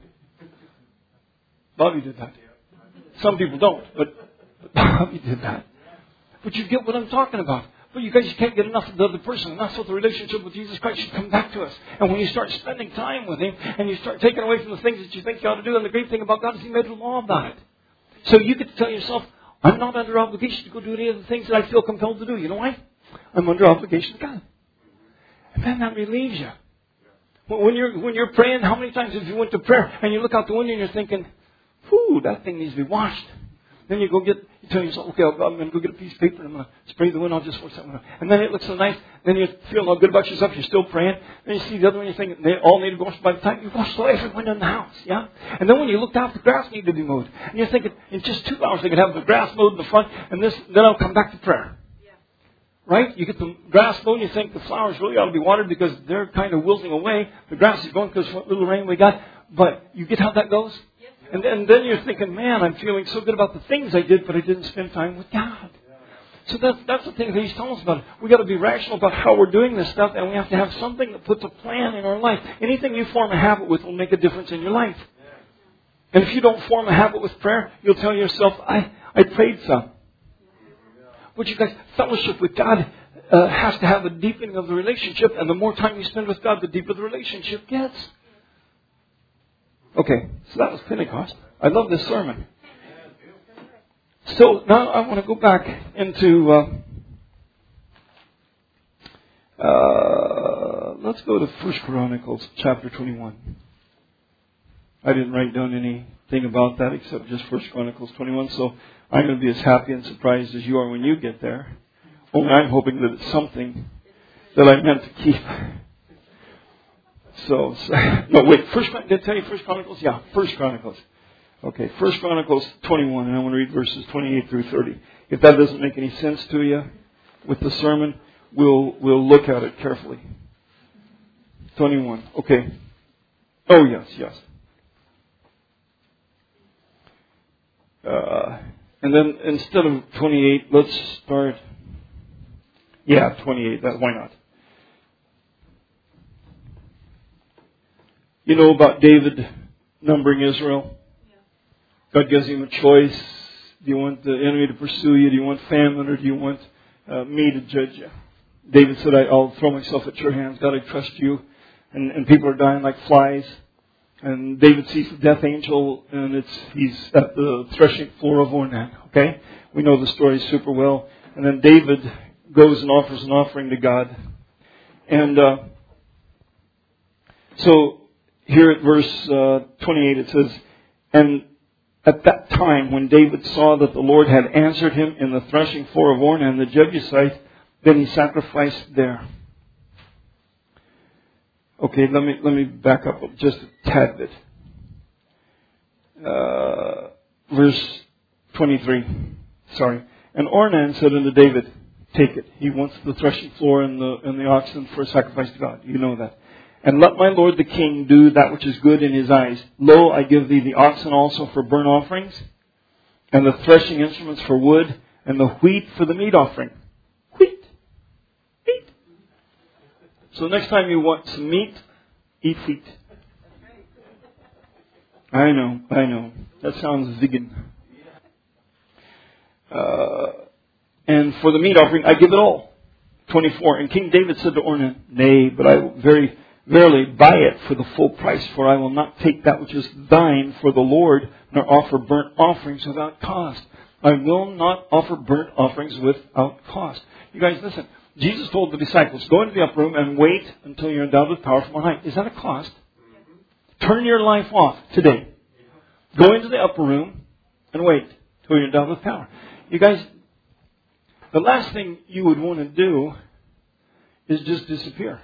Bobby did that. Some people don't, but Bobby did that. But you get what I'm talking about. But you guys can't get enough of the other person. And that's what the relationship with Jesus Christ should come back to us. And when you start spending time with Him and you start taking away from the things that you think you ought to do, and the great thing about God is He made a law about it. So you get to tell yourself, I'm not under obligation to go do any of the things that I feel compelled to do. You know why? I'm under obligation to God. And then that relieves you. When you're, when you're praying, how many times have you went to prayer and you look out the window and you're thinking, whew, that thing needs to be washed. Then you go get, you tell yourself, okay, I'm going to go get a piece of paper and I'm going to spray the window, I'll just wash that window. And then it looks so nice. Then you feel all good about yourself, you're still praying. Then you see the other one, you think they all need to be washed by the time you wash every window in the house, yeah? And then when you look out, the grass needs to be mowed. And you're thinking, in just two hours they could have the grass mowed in the front, and this, then I'll come back to prayer. Yeah. Right? You get the grass mowed and you think the flowers really ought to be watered because they're kind of wilting away. The grass is going because what little rain we got. But you get how that goes? And then, and then you're thinking, man, I'm feeling so good about the things I did, but I didn't spend time with God. So that's, that's the thing that He's telling us about. We've got to be rational about how we're doing this stuff, and we have to have something that puts a plan in our life. Anything you form a habit with will make a difference in your life. And if you don't form a habit with prayer, you'll tell yourself, I, I prayed some. But you guys, fellowship with God, uh, has to have a deepening of the relationship. And the more time you spend with God, the deeper the relationship gets. Okay, so that was Pentecost. I love this sermon. So now I want to go back into... Uh, uh, let's go to First Chronicles chapter twenty-one. I didn't write down anything about that except just First Chronicles twenty-one. So I'm going to be as happy and surprised as you are when you get there. Only I'm hoping that it's something that I meant to keep. So, so no, wait. First, did I tell you First Chronicles? Yeah, First Chronicles. Okay, First Chronicles twenty-one, and I want to read verses twenty-eight through thirty. If that doesn't make any sense to you with the sermon, we'll we'll look at it carefully. twenty-one. Okay. Oh yes, yes. Uh, and then instead of twenty-eight, let's start. Yeah, twenty-eight. That why not? You know about David numbering Israel? God gives him a choice. Do you want the enemy to pursue you? Do you want famine, or do you want uh, me to judge you? David said, I'll throw myself at your hands. God, I trust you. And, and people are dying like flies. And David sees the death angel, and it's he's at the threshing floor of Ornan. Okay? We know the story super well. And then David goes and offers an offering to God. And uh, so here at verse uh, twenty-eight it says, and at that time when David saw that the Lord had answered him in the threshing floor of Ornan the Jebusite, then he sacrificed there. Okay, let me let me back up just a tad bit. Uh, verse twenty-three. Sorry. And Ornan said unto David, take it. He wants the threshing floor and the and the oxen for a sacrifice to God. You know that. And let my lord the king do that which is good in his eyes. Lo, I give thee the oxen also for burnt offerings, and the threshing instruments for wood, and the wheat for the meat offering. Wheat. Wheat. So next time you want some meat, eat wheat. I know, I know. That sounds vegan. Uh, and for the meat offering, I give it all. twenty-four. And King David said to Ornan, nay, but I will very... Verily, buy it for the full price, for I will not take that which is thine for the Lord, nor offer burnt offerings without cost. I will not offer burnt offerings without cost. You guys, listen. Jesus told the disciples, go into the upper room and wait until you're endowed with power from on high. Is that a cost? Turn your life off today. Go into the upper room and wait until you're endowed with power. You guys, the last thing you would want to do is just disappear.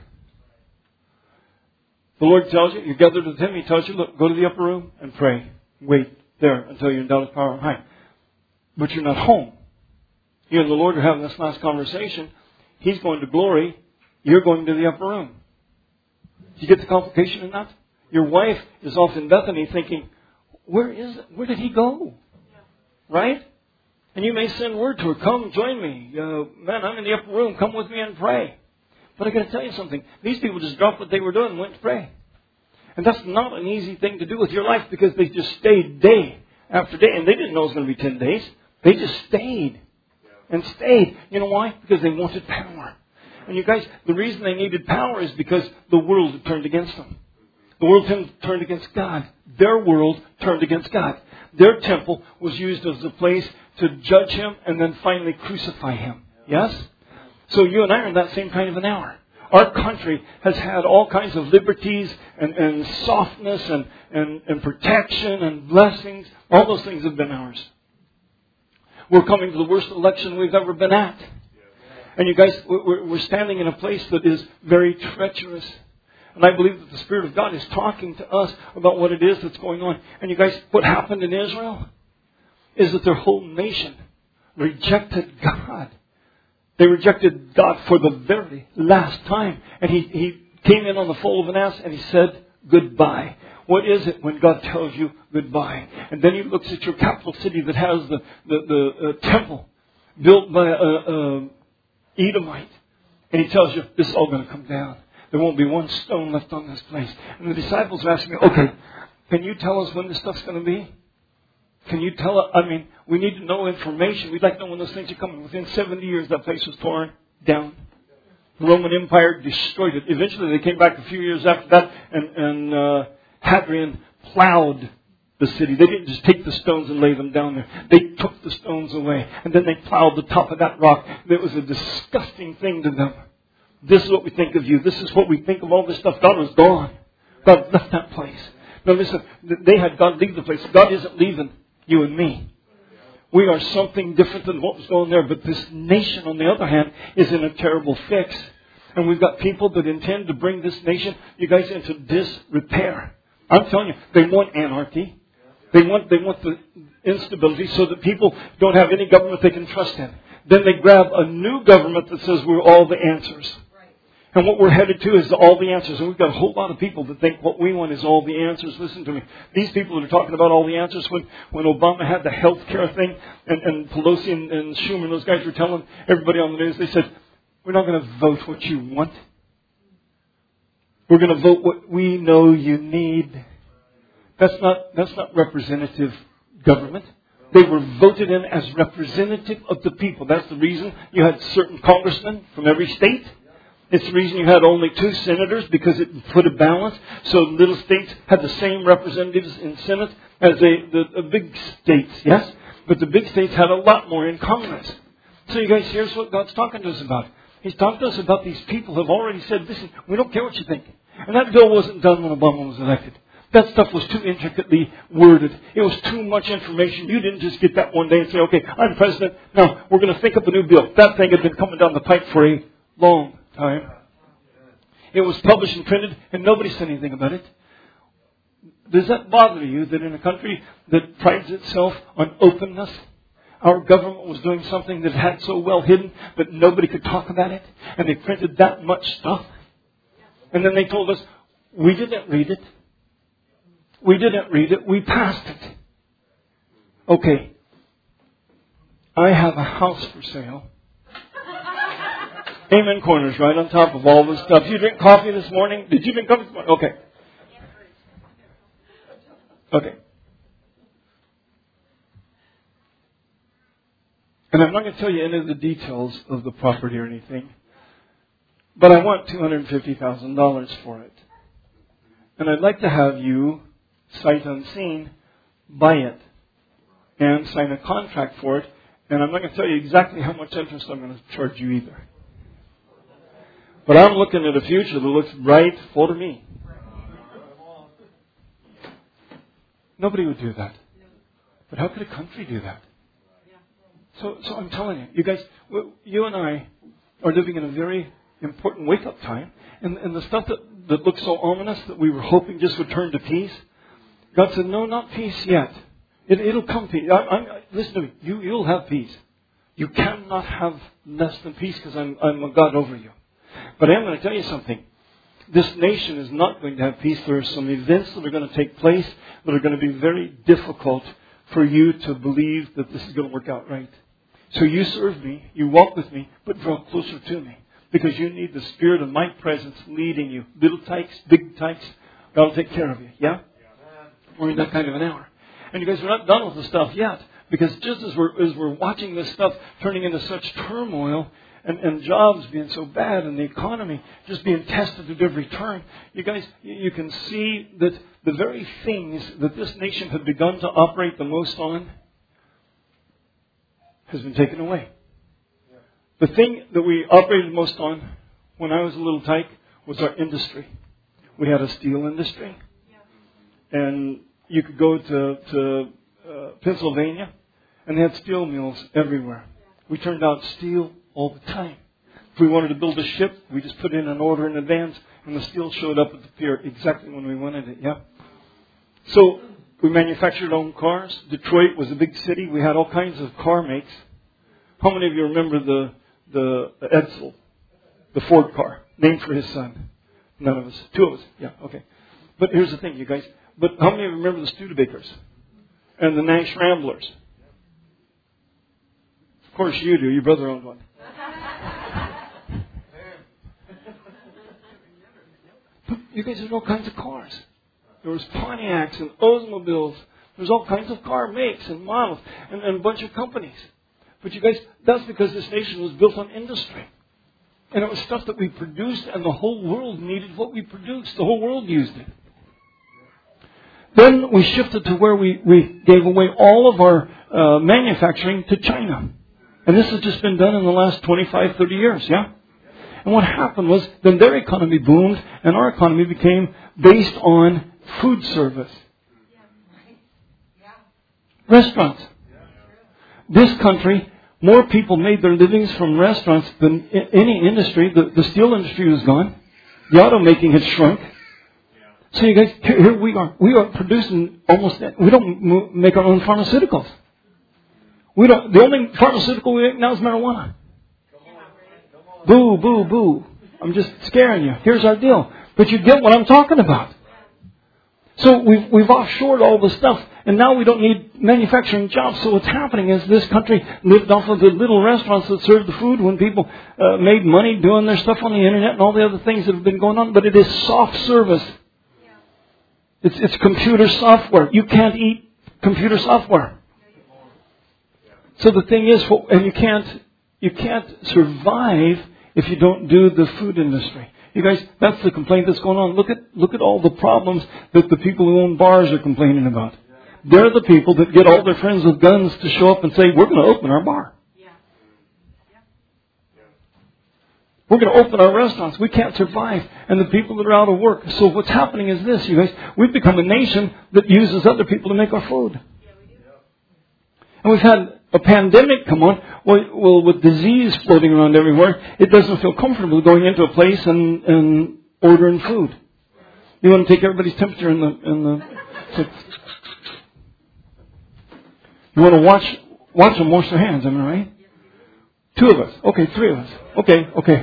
The Lord tells you, you're gathered with Him, He tells you, look, go to the upper room and pray. Wait there until you're endowed with power on high. But you're not home. You and the Lord are having this last conversation. He's going to glory. You're going to the upper room. Do you get the complication in that? Your wife is off in Bethany thinking, where is it? Where did he go? Right? And you may send word to her, come join me. Uh, man, I'm in the upper room. Come with me and pray. But I got to tell you something. These people just dropped what they were doing and went to pray. And that's not an easy thing to do with your life, because they just stayed day after day. And they didn't know it was going to be ten days. They just stayed and stayed. You know why? Because they wanted power. And you guys, the reason they needed power is because the world had turned against them. The world turned against God. Their world turned against God. Their temple was used as a place to judge Him and then finally crucify Him. Yes? So you and I are in that same kind of an hour. Our country has had all kinds of liberties and, and softness and, and, and protection and blessings. All those things have been ours. We're coming to the worst election we've ever been at. And you guys, we're, we're standing in a place that is very treacherous. And I believe that the Spirit of God is talking to us about what it is that's going on. And you guys, what happened in Israel is that their whole nation rejected God. They rejected God for the very last time. And he, he came in on the foal of an ass and He said goodbye. What is it when God tells you goodbye? And then He looks at your capital city that has the, the, the uh, temple built by a, a Edomite. And He tells you, this is all going to come down. There won't be one stone left on this place. And the disciples are asking me, okay, can you tell us when this stuff's going to be? Can you tell us? I mean, we need to know information. We'd like to know when those things are coming. Within seventy years, that place was torn down. The Roman Empire destroyed it. Eventually they came back a few years after that and, and uh, Hadrian plowed the city. They didn't just take the stones and lay them down there. They took the stones away and then they plowed the top of that rock. It was a disgusting thing to them. This is what we think of you. This is what we think of all this stuff. God was gone. God left that place. Now listen, they had God leave the place. God isn't leaving you and me. We are something different than what was going there. But this nation, on the other hand, is in a terrible fix. And we've got people that intend to bring this nation, you guys, into disrepair. I'm telling you, they want anarchy. They want, they want the instability so that people don't have any government they can trust in. Then they grab a new government that says we're all the answers. And what we're headed to is all the answers. And we've got a whole lot of people that think what we want is all the answers. Listen to me. These people that are talking about all the answers, when, when Obama had the health care thing, and, and Pelosi and, and Schumer, those guys were telling everybody on the news, they said, we're not going to vote what you want. We're going to vote what we know you need. That's not, that's not representative government. They were voted in as representative of the people. That's the reason you had certain congressmen from every state. It's the reason you had only two senators, because it put a balance. So little states had the same representatives in Senate as they, the, the big states, yes? But the big states had a lot more in Congress. So you guys, here's what God's talking to us about. He's talking to us about these people who have already said, listen, we don't care what you think. And that bill wasn't done when Obama was elected. That stuff was too intricately worded. It was too much information. You didn't just get that one day and say, okay, I'm president. Now, we're going to think up a new bill. That thing had been coming down the pipe for a long time. It was published and printed, and nobody said anything about it. Does that bother you that in a country that prides itself on openness, our government was doing something that had so well hidden that nobody could talk about it, and they printed that much stuff? And then they told us, we didn't read it. We didn't read it. We passed it. Okay. I have a house for sale. Amen Corners right on top of all this stuff. You drink coffee this morning? Did you drink coffee this morning? Okay. Okay. And I'm not going to tell you any of the details of the property or anything. But I want two hundred fifty thousand dollars for it. And I'd like to have you, sight unseen, buy it. And sign a contract for it. And I'm not going to tell you exactly how much interest I'm going to charge you either. But I'm looking at a future that looks bright for me. Nobody would do that. But how could a country do that? So, so I'm telling you, you guys, you and I are living in a very important wake-up time. And, and the stuff that, that looks so ominous that we were hoping just would turn to peace, God said, no, not peace yet. It, it'll come peace. I, I, listen to me. You, you'll have peace. You cannot have less than peace because I'm, I'm a God over you. But I am going to tell you something. This nation is not going to have peace. There are some events that are going to take place that are going to be very difficult for you to believe that this is going to work out right. So you serve me, you walk with me, but draw closer to me. Because you need the Spirit of my presence leading you. Little tykes, big tykes, God will take care of you. Yeah? We're in that kind of an hour. And you guys, we're not done with the stuff yet. Because just as we're, as we're watching this stuff turning into such turmoil, And, and jobs being so bad and the economy just being tested at every turn, you guys, you can see that the very things that this nation had begun to operate the most on has been taken away. The thing that we operated most on when I was a little tyke was our industry. We had a steel industry. And you could go to, to uh, Pennsylvania and they had steel mills everywhere. We turned out steel all the time. If we wanted to build a ship, we just put in an order in advance and the steel showed up at the pier exactly when we wanted it, yeah? So we manufactured our own cars. Detroit was a big city. We had all kinds of car makes. How many of you remember the, the, the Edsel, the Ford car, named for his son? None of us. Two of us. Yeah, okay. But here's the thing, you guys. But how many of you remember the Studebakers and the Nash Ramblers? Of course you do. Your brother owned one. But you guys, there's all kinds of cars. There was Pontiacs and Oldsmobiles. There's all kinds of car makes and models and, and a bunch of companies. But you guys, that's because this nation was built on industry. And it was stuff that we produced, and the whole world needed what we produced. The whole world used it. Then we shifted to where we, we gave away all of our uh, manufacturing to China. And this has just been done in the last twenty-five, thirty years, yeah? And what happened was, then their economy boomed, and our economy became based on food service. Restaurants. This country, more people made their livings from restaurants than any industry. The, the steel industry was gone. The automaking had shrunk. So you guys, here we are. We are producing almost, we don't make our own pharmaceuticals. We don't, the only pharmaceutical we make now is marijuana. Boo, boo, boo. I'm just scaring you. Here's our deal. But you get what I'm talking about. So we've, we've offshored all the stuff, and now we don't need manufacturing jobs. So what's happening is this country lived off of the little restaurants that served the food when people uh, made money doing their stuff on the internet and all the other things that have been going on. But it is soft service. It's, it's computer software. You can't eat computer software. So the thing is, and you can't, you can't survive if you don't do the food industry. You guys, that's the complaint that's going on. Look at, look at all the problems that the people who own bars are complaining about. They're the people that get all their friends with guns to show up and say, we're going to open our bar. We're going to open our restaurants. We can't survive. And the people that are out of work. So what's happening is this, you guys. We've become a nation that uses other people to make our food. And we've had a pandemic come on. Well, well, with disease floating around everywhere, it doesn't feel comfortable going into a place and, and ordering food. You want to take everybody's temperature in the... In the so you want to watch, watch them wash their hands, am I right? Two of us. Okay, three of us. Okay, okay.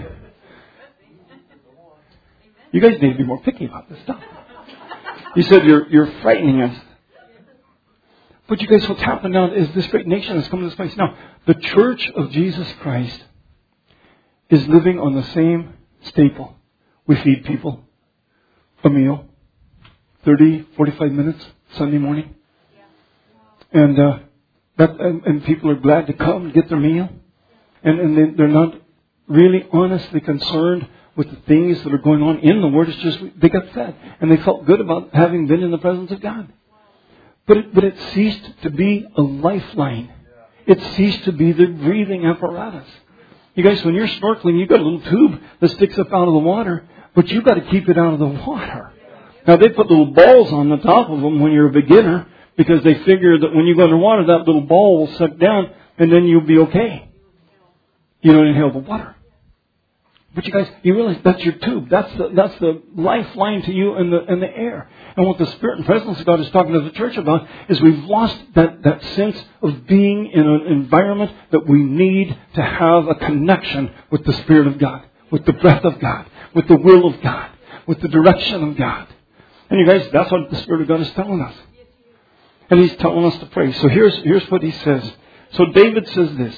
You guys need to be more picky about this stuff. You said you're you're frightening us. But you guys, what's happened now is this great nation has come to this place. Now, the Church of Jesus Christ is living on the same staple. We feed people a meal, thirty, forty-five minutes, Sunday morning. And, uh, that, and, and people are glad to come and get their meal. And, and they, they're not really honestly concerned with the things that are going on in the Word. It's just, they got fed. And they felt good about having been in the presence of God. But it, but it ceased to be a lifeline. It ceased to be the breathing apparatus. You guys, when you're snorkeling, you've got a little tube that sticks up out of the water, but you've got to keep it out of the water. Now, they put little balls on the top of them when you're a beginner because they figure that when you go underwater, that little ball will suck down and then you'll be okay. You don't inhale the water. But you guys, you realize that's your tube. That's the, that's the lifeline to you in the, in the air. And what the Spirit and presence of God is talking to the church about is we've lost that, that sense of being in an environment that we need to have a connection with the Spirit of God, with the breath of God, with the will of God, with the direction of God. And you guys, that's what the Spirit of God is telling us. And He's telling us to pray. So here's, here's what He says. So David says this.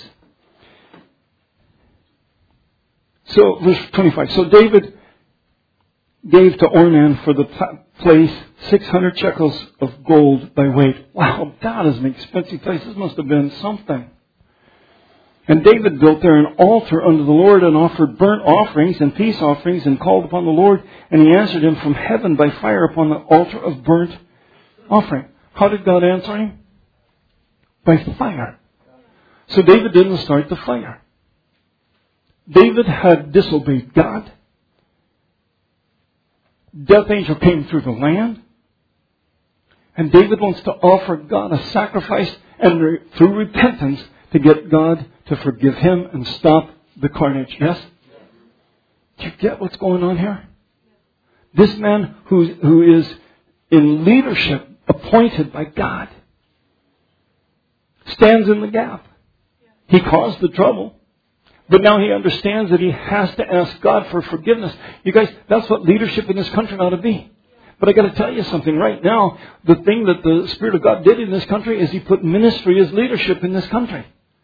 So, verse twenty-five. So David gave to Ornan for the place six hundred shekels of gold by weight. Wow, that is an expensive place. This must have been something. And David built there an altar unto the Lord and offered burnt offerings and peace offerings and called upon the Lord. And He answered him from heaven by fire upon the altar of burnt offering. How did God answer him? By fire. So David didn't start the fire. David had disobeyed God. Death angel came through the land. And David wants to offer God a sacrifice and re- through repentance to get God to forgive him and stop the carnage. Yes? Do you get what's going on here? This man who, who is in leadership appointed by God stands in the gap. He caused the trouble. But now he understands that he has to ask God for forgiveness. You guys, that's what leadership in this country ought to be. But I got to tell you something right now. The thing that the Spirit of God did in this country is He put ministry as leadership in this country.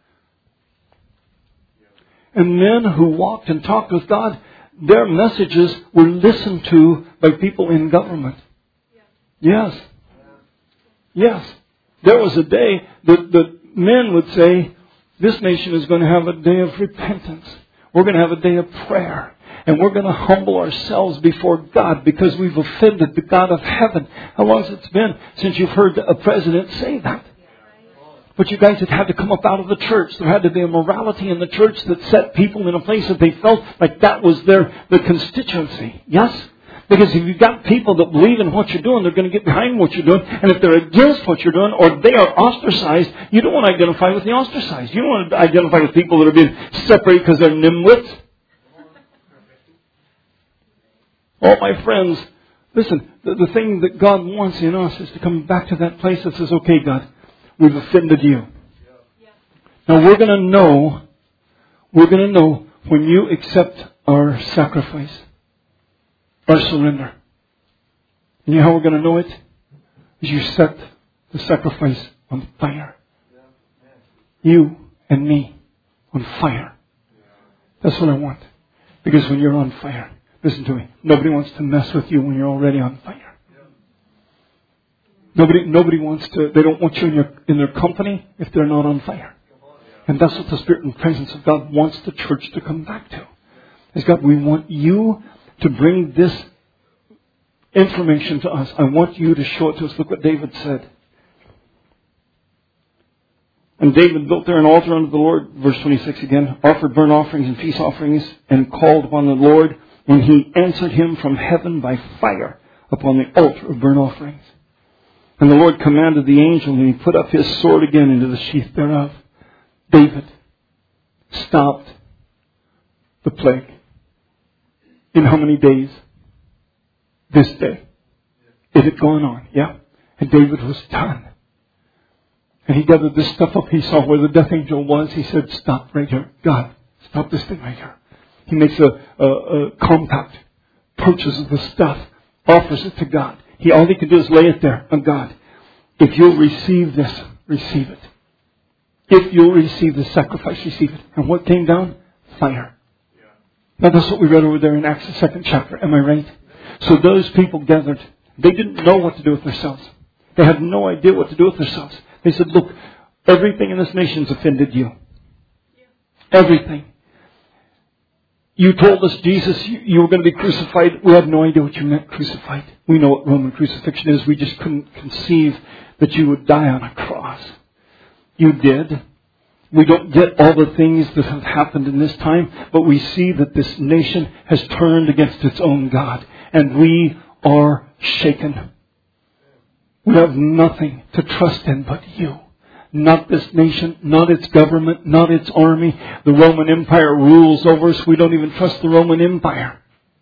And men who walked and talked with God, their messages were listened to by people in government. Yes. Yes. There was a day that, that men would say, this nation is going to have a day of repentance. We're going to have a day of prayer. And we're going to humble ourselves before God because we've offended the God of heaven. How long has it been since you've heard a president say that? But you guys, it had to come up out of the church. There had to be a morality in the church that set people in a place that they felt like that was their the constituency. Yes? Because if you've got people that believe in what you're doing, they're going to get behind what you're doing. And if they're against what you're doing or they are ostracized, you don't want to identify with the ostracized. You don't want to identify with people that are being separated because they're nimwits. Oh, my friends, listen, the, the thing that God wants in us is to come back to that place that says, okay, God, we've offended you. Now we're going to know, we're going to know when you accept our sacrifice, our surrender. And you know how we're going to know it? Is you set the sacrifice on fire. You and me on fire. That's what I want. Because when you're on fire, listen to me, nobody wants to mess with you when you're already on fire. Nobody, nobody wants to, they don't want you in, your, in their company if they're not on fire. And that's what the Spirit and presence of God wants the church to come back to. Is God, we want you to bring this information to us. I want you to show it to us. Look what David said. And David built there an altar unto the Lord, verse twenty-six again, offered burnt offerings and peace offerings, and called upon the Lord, and he answered him from heaven by fire upon the altar of burnt offerings. And the Lord commanded the angel, and he put up his sword again into the sheath thereof. David stopped the plague. In how many days? This day. It had gone on, yeah? And David was done. And he gathered this stuff up. He saw where the death angel was. He said, stop right here. God, stop this thing right here. He makes a, a, a compact, purchases the stuff, offers it to God. He all he can do is lay it there on God. If you'll receive this, receive it. If you'll receive the sacrifice, receive it. And what came down? Fire. Yeah. Now that's what we read over there in Acts the second chapter. Am I right? So those people gathered. They didn't know what to do with themselves. They had no idea what to do with themselves. They said, look, everything in this nation's offended you. Yeah. Everything. You told us, Jesus, you, you were going to be crucified. We had no idea what you meant, crucified. We know what Roman crucifixion is. We just couldn't conceive that you would die on a cross. You did. We don't get all the things that have happened in this time, but we see that this nation has turned against its own God, and we are shaken. We have nothing to trust in but you. Not this nation, not its government, not its army. The Roman Empire rules over us. We don't even trust the Roman Empire.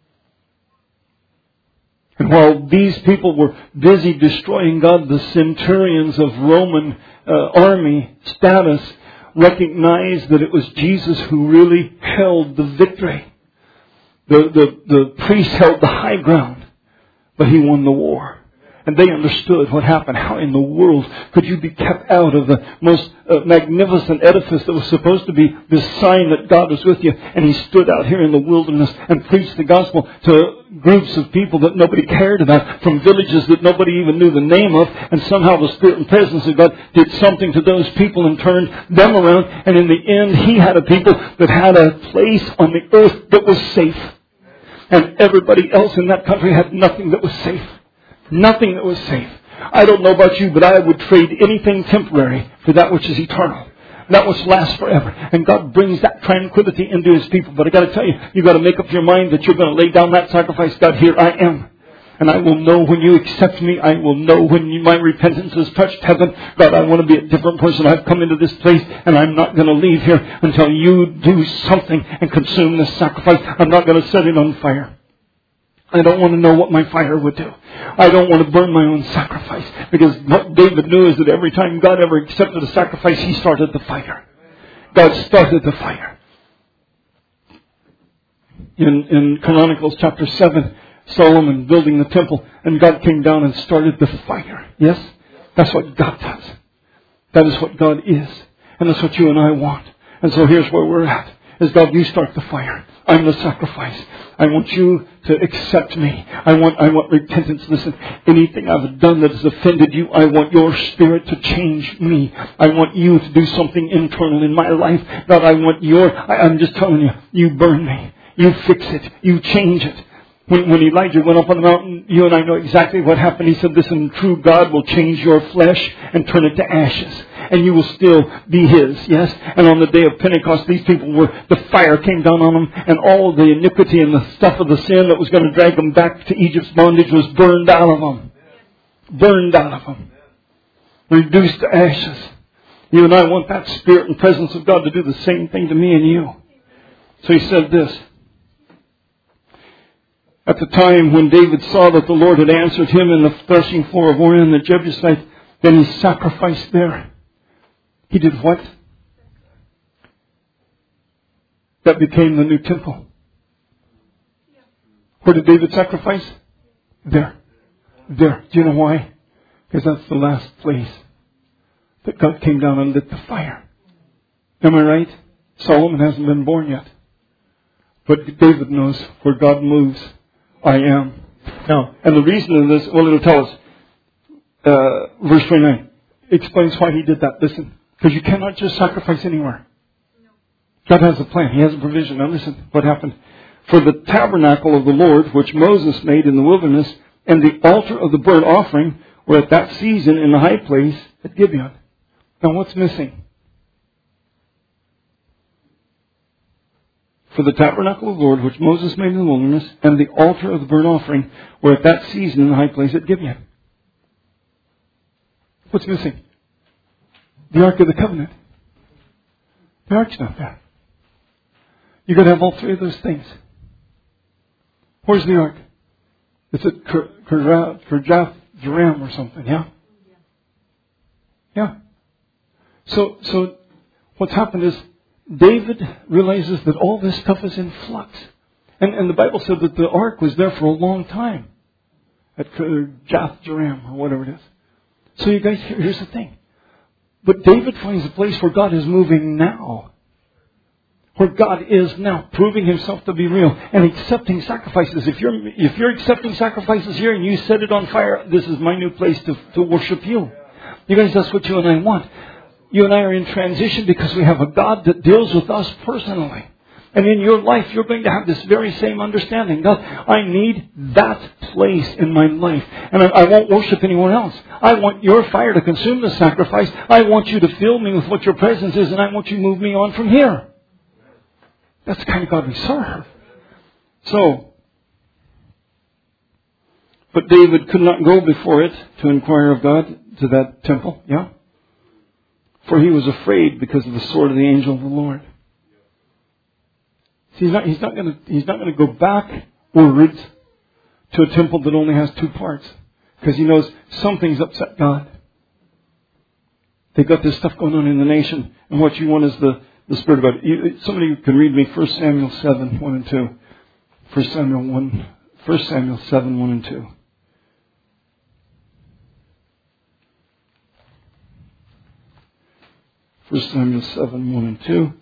And while these people were busy destroying God, the centurions of Roman uh, army status recognized that it was Jesus who really held the victory. The, the, the priest held the high ground, but he won the war. And they understood what happened. How in the world could you be kept out of the most uh, magnificent edifice that was supposed to be this sign that God was with you? And he stood out here in the wilderness and preached the gospel to groups of people that nobody cared about, from villages that nobody even knew the name of. And somehow the Spirit and presence of God did something to those people and turned them around. And in the end, he had a people that had a place on the earth that was safe. And everybody else in that country had nothing that was safe. Nothing that was safe. I don't know about you, but I would trade anything temporary for that which is eternal. That which lasts forever. And God brings that tranquility into His people. But I got to tell you, you got to make up your mind that you're going to lay down that sacrifice. God, here I am. And I will know when you accept me. I will know when you, my repentance has touched heaven. God, I want to be a different person. I've come into this place and I'm not going to leave here until you do something and consume this sacrifice. I'm not going to set it on fire. I don't want to know what my fire would do. I don't want to burn my own sacrifice. Because what David knew is that every time God ever accepted a sacrifice, he started the fire. God started the fire. In, in Chronicles chapter seven, Solomon building the temple, and God came down and started the fire. Yes? That's what God does. That is what God is. And that's what you and I want. And so here's where we're at. is, God, you start the fire. I'm the sacrifice. I want you to accept me. I want, I want repentance. Listen, anything I've done that has offended you, I want your Spirit to change me. I want you to do something internal in my life. God, I want your, I, I'm just telling you, you burn me. You fix it. You change it. When, when Elijah went up on the mountain, you and I know exactly what happened. He said, listen, true God will change your flesh and turn it to ashes. And you will still be His, yes? And on the day of Pentecost, these people were, the fire came down on them, and all the iniquity and the stuff of the sin that was going to drag them back to Egypt's bondage was burned out of them. Burned out of them. Reduced to ashes. You and I want that Spirit and presence of God to do the same thing to me and you. So he said this. At the time when David saw that the Lord had answered him in the threshing floor of Ornan the Jebusite, then he sacrificed there. He did what? That became the new temple. Where did David sacrifice? There. There. Do you know why? Because that's the last place that God came down and lit the fire. Am I right? Solomon hasn't been born yet. But David knows where God moves. I am. Now, and the reason of this, well, it'll tell us, uh, verse twenty-nine, explains why he did that. Listen, because you cannot just sacrifice anywhere. God has a plan. He has a provision. Now listen, what happened? For the tabernacle of the Lord, which Moses made in the wilderness, and the altar of the burnt offering were at that season in the high place at Gibeon. Now what's missing? For the tabernacle of the Lord, which Moses made in the wilderness, and the altar of the burnt offering were at that season in the high place at Gibeon. What's missing? The Ark of the Covenant. The Ark's not there. You've got to have all three of those things. Where's the Ark? It's at Kirjath Jearim or something, yeah? Yeah. So, so what's happened is, David realizes that all this stuff is in flux. And, and the Bible said that the ark was there for a long time. At Kirjath Jearim or whatever it is. So you guys, here's the thing. But David finds a place where God is moving now. Where God is now proving Himself to be real and accepting sacrifices. If you're, if you're accepting sacrifices here and you set it on fire, this is my new place to, to worship you. You guys, that's what you and I want. You and I are in transition because we have a God that deals with us personally. And in your life, you're going to have this very same understanding. God, I need that place in my life. And I, I won't worship anyone else. I want your fire to consume the sacrifice. I want you to fill me with what your presence is. And I want you to move me on from here. That's the kind of God we serve. So, but David could not go before it to inquire of God to that temple. Yeah? For he was afraid because of the sword of the angel of the Lord. See, he's not, he's not going to, he's not going to go backwards to a temple that only has two parts. Because he knows something's upset God. They've got this stuff going on in the nation. And what you want is the, the Spirit of God. You, somebody can read me First Samuel seven, one and two. First Samuel one, First Samuel seven, one and two. First Samuel seven, one and two.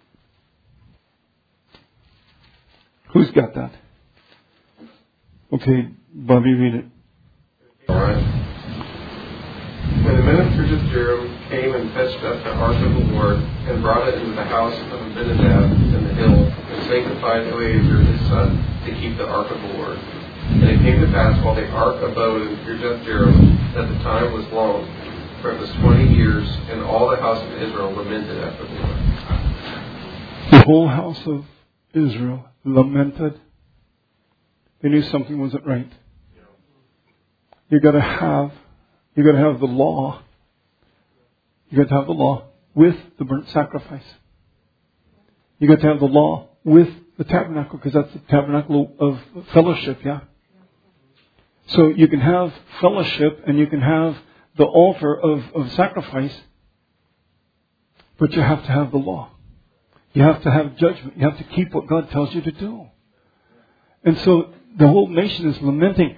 Who's got that? Okay, Bobby, read it. All right. When the ministers of Jearim came and fetched up the ark of the Lord, and brought it into the house of Abinadab in the hill, and sanctified Eleazar his son to keep the ark of the Lord. And it came to pass, while the ark abode in Kirjath Jearim, that the time was long, for it was twenty years, and all the house of Israel lamented after the Lord. The whole house of Israel lamented. They knew something wasn't right. You got to have, you got to have the law. You got to have the law with the burnt sacrifice. You got to have the law with the tabernacle, because that's the tabernacle of fellowship. Yeah. So you can have fellowship and you can have the altar of, of sacrifice, but you have to have the law. You have to have judgment. You have to keep what God tells you to do. And so the whole nation is lamenting.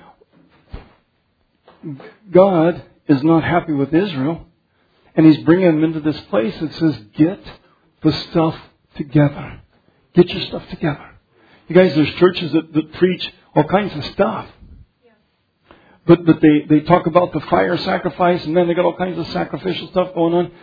God is not happy with Israel, and He's bringing them into this place that says, get the stuff together. Get your stuff together. You guys, there's churches that, that preach all kinds of stuff. But, but they, they talk about the fire sacrifice, and then they got all kinds of sacrificial stuff going on.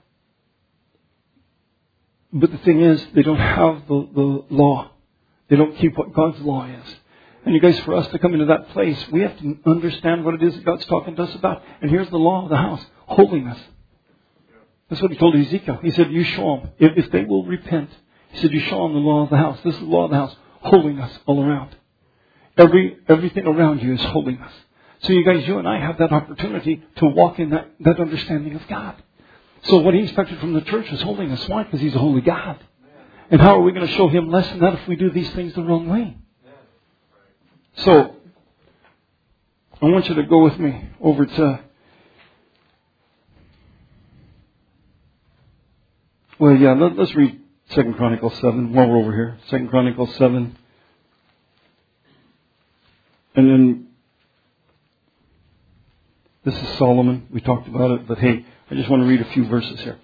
But the thing is, they don't have the, the law. They don't keep what God's law is. And you guys, for us to come into that place, we have to understand what it is that God's talking to us about. And here's the law of the house. Holiness. That's what He told Ezekiel. He said, you show them. If, if they will repent, He said, you show them the law of the house. This is the law of the house. Holiness all around. Every Everything around you is holiness. So you guys, you and I have that opportunity to walk in that, that understanding of God. So what He expected from the church is holiness. Why? Because He's a holy God. And how are we going to show Him less than that if we do these things the wrong way? So, I want you to go with me over to, well, yeah, let, let's read Second Chronicles seven while we're over here. Second Chronicles seven. And then, this is Solomon. We talked about it, but hey, I just want to read a few verses here.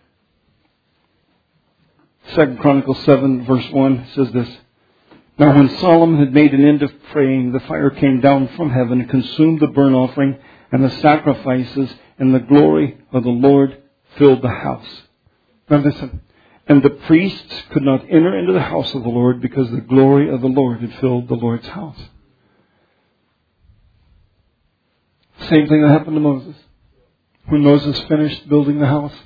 Second Chronicles seven, verse one says this. Now when Solomon had made an end of praying, the fire came down from heaven and consumed the burnt offering and the sacrifices, and the glory of the Lord filled the house. Now listen. And the priests could not enter into the house of the Lord because the glory of the Lord had filled the Lord's house. Same thing that happened to Moses. When Moses finished building the house,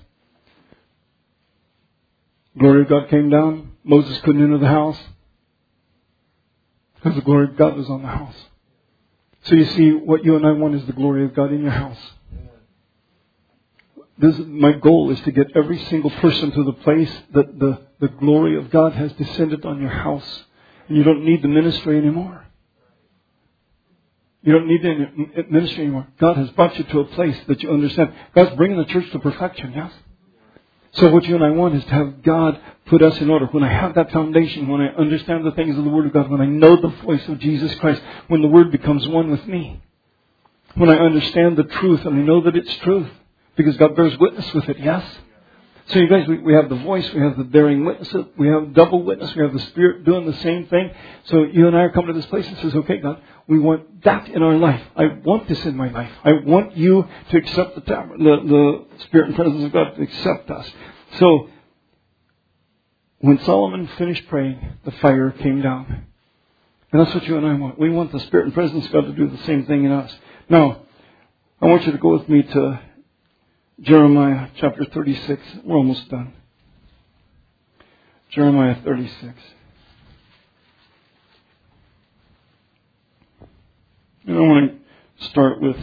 the glory of God came down. Moses couldn't enter the house because the glory of God was on the house. So you see, what you and I want is the glory of God in your house. This, my goal is to get every single person to the place that the, the glory of God has descended on your house. And you don't need the ministry anymore. You don't need the ministry anymore. God has brought you to a place that you understand. God's bringing the church to perfection, yes? So what you and I want is to have God put us in order. When I have that foundation, when I understand the things of the Word of God, when I know the voice of Jesus Christ, when the Word becomes one with me, when I understand the truth and I know that it's truth, because God bears witness with it, yes? So you guys, we, we have the voice, we have the bearing witness, we have double witness, we have the Spirit doing the same thing. So you and I are coming to this place and says, okay, God, we want that in our life. I want this in my life. I want you to accept the, tab- the, the Spirit and presence of God to accept us. So when Solomon finished praying, the fire came down. And that's what you and I want. We want the Spirit and presence of God to do the same thing in us. Now, I want you to go with me to Jeremiah chapter thirty-six. We're almost done. Jeremiah thirty-six. And I want to start with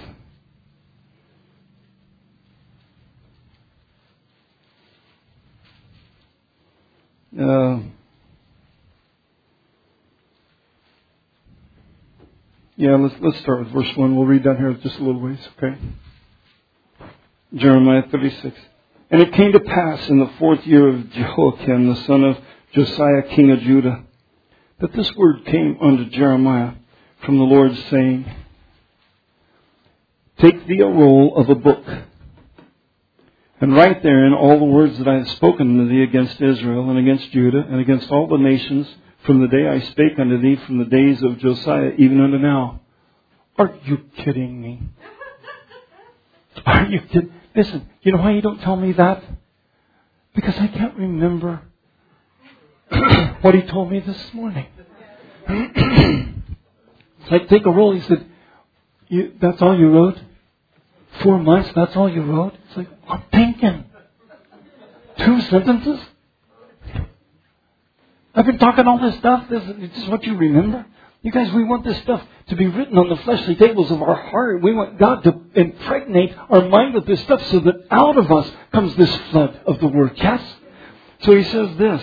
uh, yeah, let's let's start with verse one. We'll read down here just a little ways, okay? Jeremiah thirty-six. And it came to pass in the fourth year of Jehoiakim, the son of Josiah, king of Judah, that this word came unto Jeremiah from the Lord, saying, Take thee a roll of a book, and write therein all the words that I have spoken unto thee against Israel, and against Judah, and against all the nations, from the day I spake unto thee, from the days of Josiah, even unto now. Are you kidding me? Are you kidding? Listen, you know why you don't tell me that? Because I can't remember what he told me this morning. It's like, take a roll. He said, you, that's all you wrote? Four months, that's all you wrote? It's like, I'm thinking. Two sentences? I've been talking all this stuff. This, this is what you remember? You guys, we want this stuff to be written on the fleshly tables of our heart. We want God to impregnate our mind with this stuff so that out of us comes this flood of the Word. Yes? So he says this.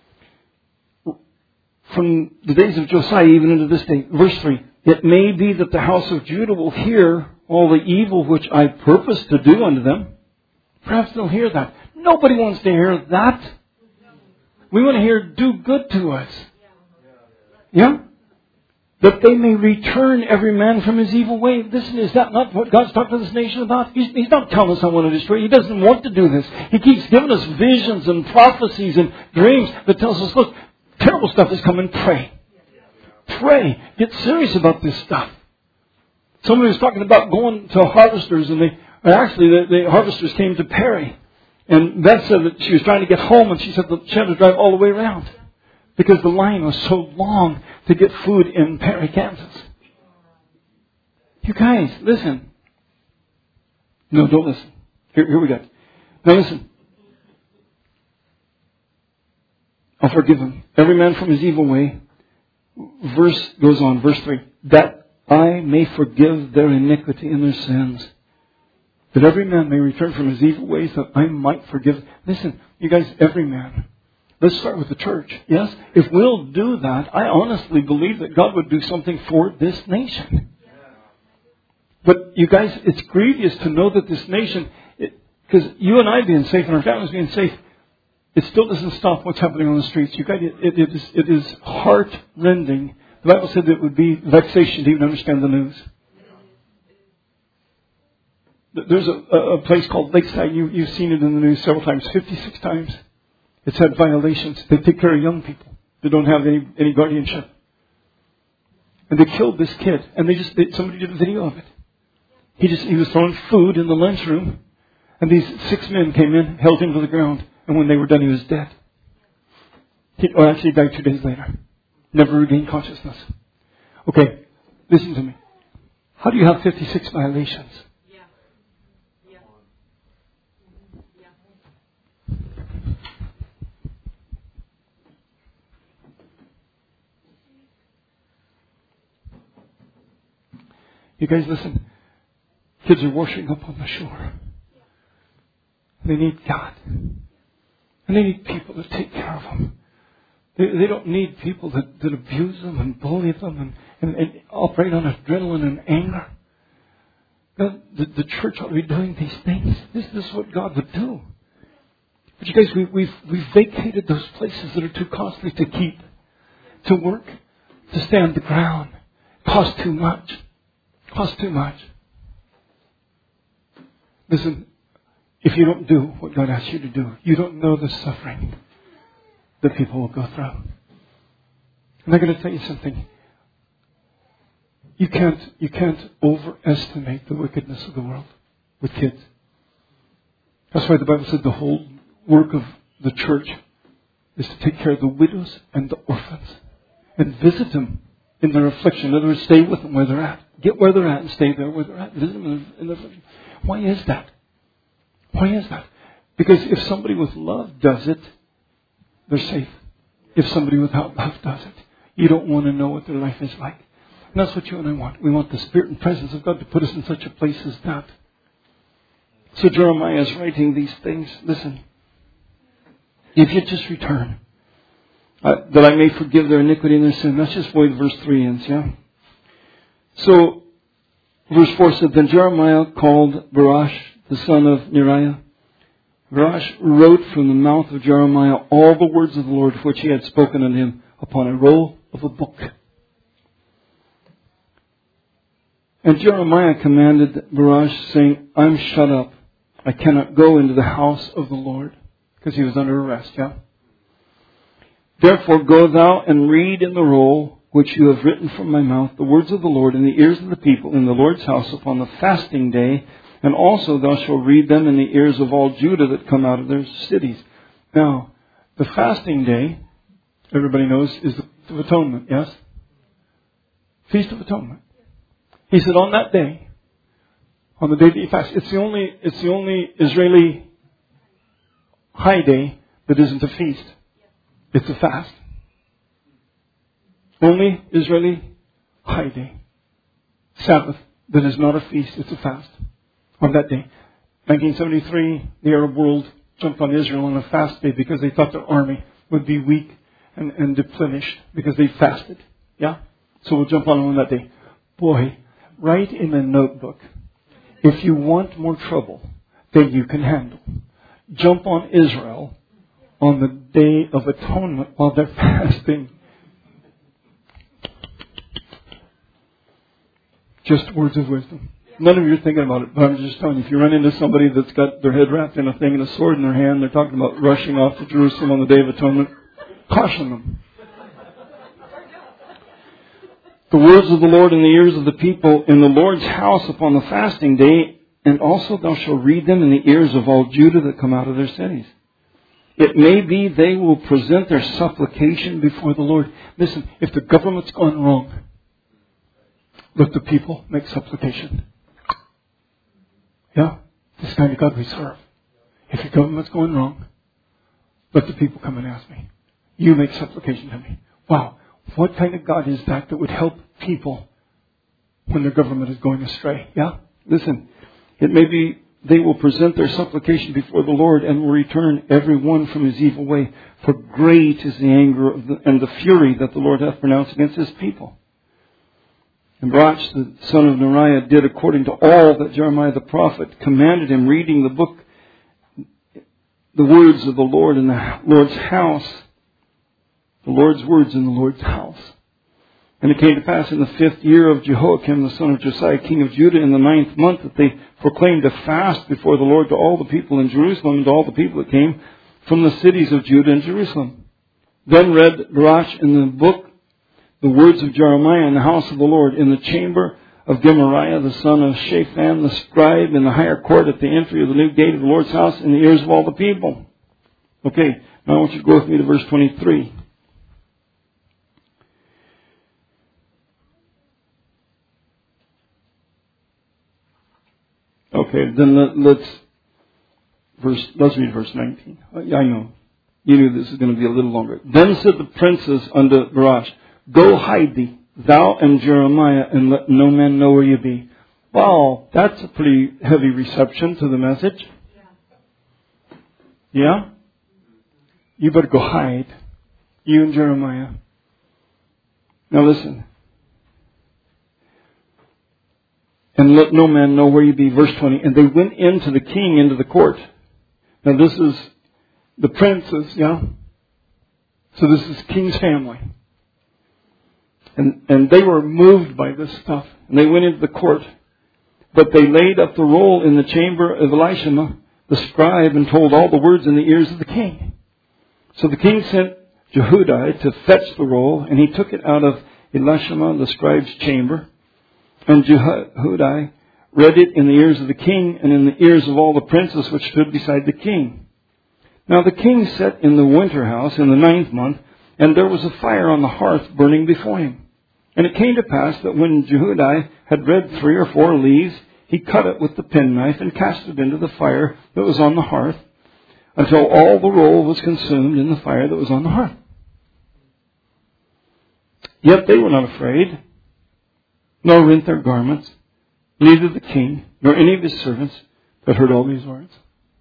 From the days of Josiah even into this day. Verse three. It may be that the house of Judah will hear all the evil which I purpose to do unto them. Perhaps they'll hear that. Nobody wants to hear that. We want to hear do good to us. Yeah? That they may return every man from his evil way. Listen, is that not what God's talking to this nation about? He's, he's not telling us I want to destroy. He doesn't want to do this. He keeps giving us visions and prophecies and dreams that tells us, look, terrible stuff is coming, pray. Pray. Get serious about this stuff. Somebody was talking about going to harvesters, and they actually the, the harvesters came to Perry. And Beth said that she was trying to get home, and she said that she had to drive all the way around because the line was so long to get food in Perry, Kansas. You guys, listen. No, don't listen. Here, here we go. Now listen. I'll forgive him. Every man from his evil way. Verse goes on, verse three. That I may forgive their iniquity and their sins. That every man may return from his evil ways, that I might forgive. Listen, you guys, every man. Let's start with the church. Yes? If we'll do that, I honestly believe that God would do something for this nation. But you guys, it's grievous to know that this nation, because you and I being safe and our families being safe, it still doesn't stop what's happening on the streets. You guys, it, it, is, it is heart-rending. The Bible said that it would be vexation to even understand the news. There's a, a place called Lakeside. You, you've seen it in the news several times, fifty-six times. It's had violations. They take care of young people. They don't have any, any guardianship. And they killed this kid. And they just they, somebody did a video of it. He just he was throwing food in the lunchroom. And these six men came in, held him to the ground. And when they were done, he was dead. He or actually died two days later. Never regained consciousness. Okay, listen to me. How do you have fifty-six violations? You guys listen. Kids are washing up on the shore. They need God. And they need people to take care of them. They, they don't need people that, that abuse them and bully them and, and, and operate on adrenaline and anger. God, the, the church ought to be doing these things. This, this is what God would do. But you guys, we, we've, we've vacated those places that are too costly to keep, to work, to stand the ground. Cost too much. Cost too much. Listen, if you don't do what God asks you to do, you don't know the suffering that people will go through. And I'm going to tell you something. You can't, you can't overestimate the wickedness of the world with kids. That's why the Bible said the whole work of the church is to take care of the widows and the orphans and visit them in their affliction. In other words, stay with them where they're at. Get where they're at and stay there where they're at. Visit them in their affliction. Why is that? Why is that? Because if somebody with love does it, they're safe. If somebody without love does it, you don't want to know what their life is like. And that's what you and I want. We want the Spirit and presence of God to put us in such a place as that. So Jeremiah is writing these things. Listen. If you just return, uh, that I may forgive their iniquity and their sin. That's just the way verse three ends, yeah? So, verse four said, Then Jeremiah called Baruch, the son of Neriah. Baruch wrote from the mouth of Jeremiah all the words of the Lord which he had spoken unto him upon a roll of a book. And Jeremiah commanded Baruch, saying, I'm shut up. I cannot go into the house of the Lord. Because he was under arrest, yeah? Therefore go thou and read in the roll which you have written from my mouth the words of the Lord in the ears of the people in the Lord's house upon the fasting day. And also thou shalt read them in the ears of all Judah that come out of their cities. Now, the fasting day, everybody knows, is the Feast of Atonement, yes? Feast of Atonement. He said on that day, on the day that you fast, it's the only, it's the only Israeli high day that isn't a feast. It's a fast. Only Israeli high day. Sabbath that is not a feast, it's a fast. On that day. nineteen seventy-three, the Arab world jumped on Israel on a fast day because they thought their army would be weak and, and deplenished because they fasted. Yeah? So we'll jump on them on that day. Boy, write in a notebook. If you want more trouble than you can handle, jump on Israel on the Day of Atonement while they're fasting. Just words of wisdom. None of you are thinking about it, but I'm just telling you, if you run into somebody that's got their head wrapped in a thing and a sword in their hand, they're talking about rushing off to Jerusalem on the Day of Atonement, caution them. the words of the Lord in the ears of the people in the Lord's house upon the fasting day, and also thou shalt read them in the ears of all Judah that come out of their cities. It may be they will present their supplication before the Lord. Listen, if the government's gone wrong, let the people make supplication. Yeah? This kind of God we serve. If your government's going wrong, let the people come and ask me. You make supplication to me. Wow. What kind of God is that that would help people when their government is going astray? Yeah? Listen, it may be they will present their supplication before the Lord and will return every one from his evil way. For great is the anger of the, and the fury that the Lord hath pronounced against his people. And Baruch, the son of Neriah, did according to all that Jeremiah the prophet commanded him, reading the book, the words of the Lord in the Lord's house, the Lord's words in the Lord's house. And it came to pass in the fifth year of Jehoiakim, the son of Josiah, king of Judah, in the ninth month, that they proclaimed a fast before the Lord to all the people in Jerusalem and to all the people that came from the cities of Judah and Jerusalem. Then read Baruch in the book the words of Jeremiah in the house of the Lord, in the chamber of Gemariah, the son of Shaphan, the scribe, in the higher court at the entry of the new gate of the Lord's house, in the ears of all the people. Okay, now I want you to go with me to verse twenty-three. Okay, then let's verse. Let's read verse nineteen. I know you knew this is going to be a little longer. Then said the princes unto Baruch, Go hide thee, thou and Jeremiah, and let no man know where you be. Wow, that's a pretty heavy reception to the message. Yeah? You better go hide, you and Jeremiah. Now listen. And let no man know where you be. Verse twenty. And they went into the king, into the court. Now this is the princes, yeah? So this is king's family. And, and they were moved by this stuff. And they went into the court. But they laid up the roll in the chamber of Elishama, the scribe, and told all the words in the ears of the king. So the king sent Jehudi to fetch the roll, and he took it out of Elishama, the scribe's chamber. And Jehudi read it in the ears of the king and in the ears of all the princes which stood beside the king. Now the king sat in the winter house in the ninth month, and there was a fire on the hearth burning before him. And it came to pass that when Jehudi had read three or four leaves, he cut it with the penknife and cast it into the fire that was on the hearth, until all the roll was consumed in the fire that was on the hearth. Yet they were not afraid, nor rent their garments, neither the king, nor any of his servants, that heard all these words.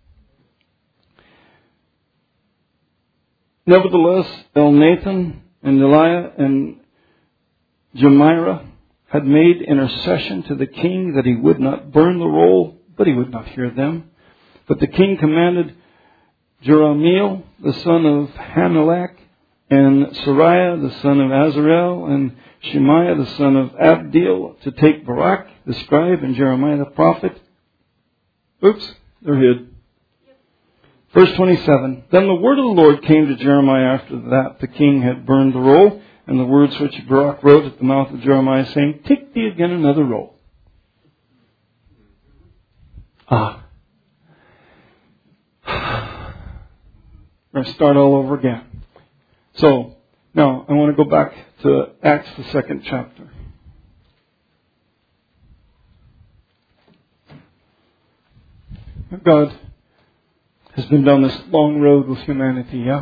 Nevertheless, Elnathan and Eliah and Jemirah had made intercession to the king that he would not burn the roll, but he would not hear them. But the king commanded Jerahmeel, the son of Hanmelech, and Sariah, the son of Azarel, and Shemaiah, the son of Abdeel, to take Baruch, the scribe, and Jeremiah, the prophet. Oops, they're hid. Verse twenty-seven. Then the word of the Lord came to Jeremiah after that the king had burned the roll, and the words which Baruch wrote at the mouth of Jeremiah, saying, Take thee again another roll. Ah. We're going to start all over again. So, now I want to go back to Acts, the second chapter. God has been down this long road with humanity, yeah?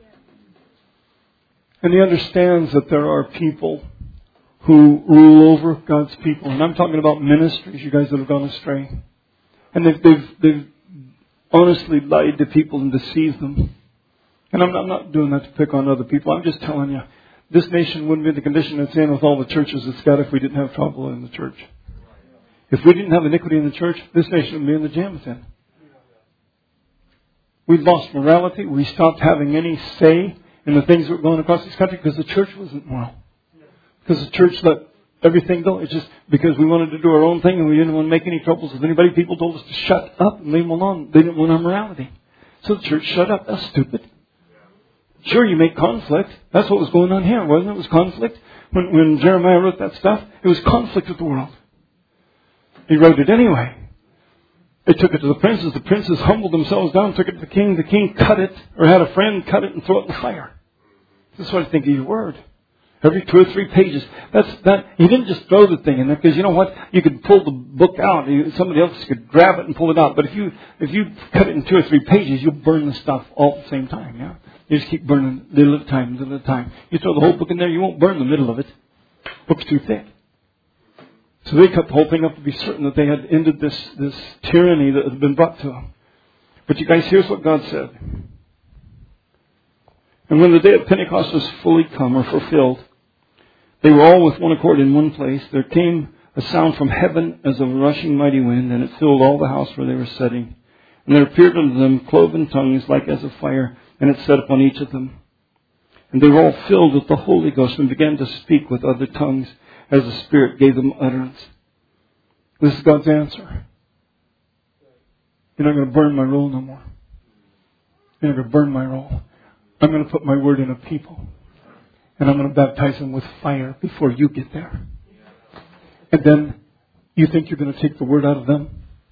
And he understands that there are people who rule over God's people. And I'm talking about ministries, you guys that have gone astray. And they've, they've, they've honestly lied to people and deceived them. And I'm, I'm not doing that to pick on other people. I'm just telling you, this nation wouldn't be in the condition it's in with all the churches it's got if we didn't have trouble in the church. If we didn't have iniquity in the church, this nation would be in the jam it's in. We lost morality. We stopped having any say in the things that were going across this country because the church wasn't moral. Because the church let everything go. It's just because we wanted to do our own thing and we didn't want to make any troubles with anybody. People told us to shut up and leave them alone. They didn't want our morality. So the church shut up. That's stupid. Sure, you make conflict. That's what was going on here, wasn't it? It was conflict. When, when Jeremiah wrote that stuff, it was conflict with the world. He wrote it anyway. They took it to the princes. The princes humbled themselves down, took it to the king. The king cut it, or had a friend cut it and throw it in the fire. That's what I think of your word. Every two or three pages. That's that. He didn't just throw the thing in there, because you know what? You could pull the book out. Somebody else could grab it and pull it out. But if you if you cut it in two or three pages, you'll burn the stuff all at the same time. Yeah, you just keep burning little at a time, little at a time. You throw the whole book in there, you won't burn the middle of it. The book's too thick. So they cut the whole thing up to be certain that they had ended this this tyranny that had been brought to them. But you guys, here's what God said. And when the day of Pentecost was fully come or fulfilled, they were all with one accord in one place. There came a sound from heaven as of a rushing mighty wind, and it filled all the house where they were sitting. And there appeared unto them cloven tongues like as of fire, and it sat upon each of them. And they were all filled with the Holy Ghost and began to speak with other tongues as the Spirit gave them utterance. This is God's answer. You're not going to burn my roll no more. You're not going to burn my roll. I'm going to put my word in a people. And I'm going to baptize them with fire before you get there. And then you think you're going to take the word out of them?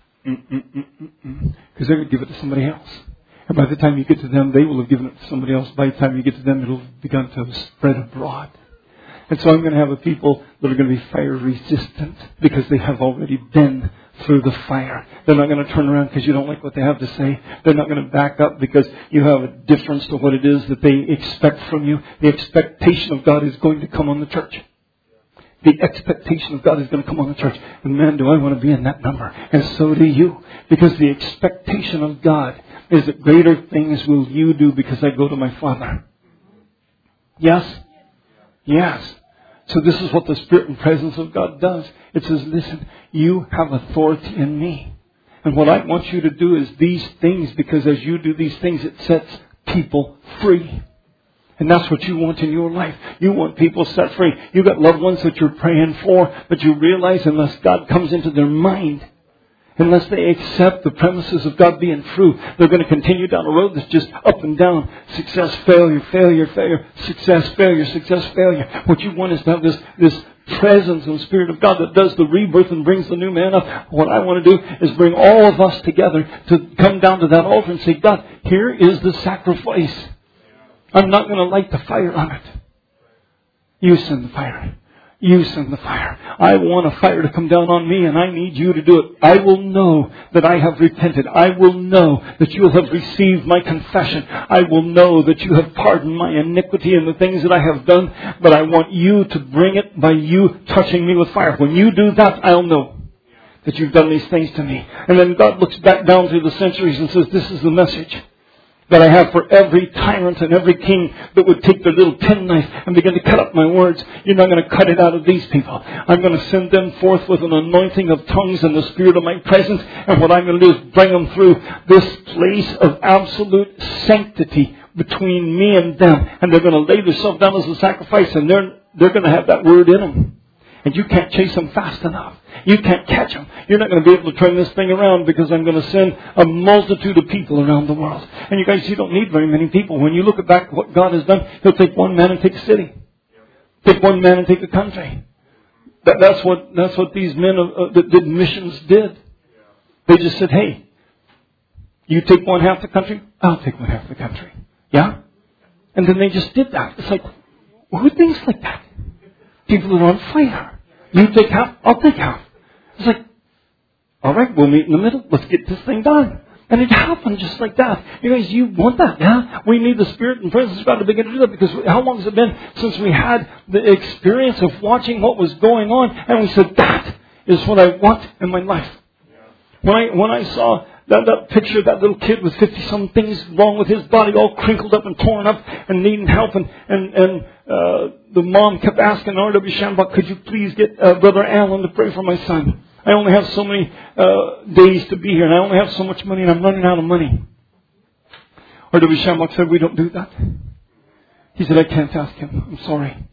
Because they're going to give it to somebody else. And by the time you get to them, they will have given it to somebody else. By the time you get to them, it will have begun to spread abroad. And so I'm going to have a people that are going to be fire resistant because they have already been through the fire. They're not going to turn around because you don't like what they have to say. They're not going to back up because you have a difference to what it is that they expect from you. The expectation of God is going to come on the church. The expectation of God is going to come on the church. And man, do I want to be in that number. And so do you. Because the expectation of God is that greater things will you do because I go to my Father. Yes? Yes. So this is what the Spirit and presence of God does. It says, listen, you have authority in me. And what I want you to do is these things, because as you do these things, it sets people free. And that's what you want in your life. You want people set free. You've got loved ones that you're praying for, but you realize unless God comes into their mind, unless they accept the premises of God being true, they're going to continue down a road that's just up and down. Success, failure, failure, failure, success, failure, success, failure. What you want is to have this, this presence and Spirit of God that does the rebirth and brings the new man up. What I want to do is bring all of us together to come down to that altar and say, God, here is the sacrifice. I'm not going to light the fire on it. You send the fire. You send the fire. I want a fire to come down on me, and I need you to do it. I will know that I have repented. I will know that you will have received my confession. I will know that you have pardoned my iniquity and the things that I have done. But I want you to bring it by you touching me with fire. When you do that, I'll know that you've done these things to me. And then God looks back down through the centuries and says, this is the message that I have for every tyrant and every king that would take their little penknife and begin to cut up my words. You're not going to cut it out of these people. I'm going to send them forth with an anointing of tongues and the Spirit of my presence. And what I'm going to do is bring them through this place of absolute sanctity between me and them. And they're going to lay themselves down as a sacrifice, and they're, they're going to have that word in them. And you can't chase them fast enough. You can't catch them. You're not going to be able to turn this thing around because I'm going to send a multitude of people around the world. And you guys, you don't need very many people. When you look at back at what God has done, He'll take one man and take a city. Take one man and take a country. That, that's what that's what these men of, uh, that did missions did. They just said, hey, you take one half the country, I'll take one half the country. Yeah? And then they just did that. It's like, who thinks like that? People that are on fire. You take half, I'll take half. It's like, all right, we'll meet in the middle. Let's get this thing done. And it happened just like that. You guys, you want that, yeah? We need the Spirit and presence of God to begin to do that, because how long has it been since we had the experience of watching what was going on, and we said, that is what I want in my life. When I when I saw that, that picture of that little kid with fifty-some things wrong with his body, all crinkled up and torn up and needing help, and, and, and uh, the mom kept asking R W Shambach, could you please get uh, Brother Allen to pray for my son? I only have so many uh, days to be here, and I only have so much money, and I'm running out of money. R W Shambach said, we don't do that. He said, I can't ask him. I'm sorry.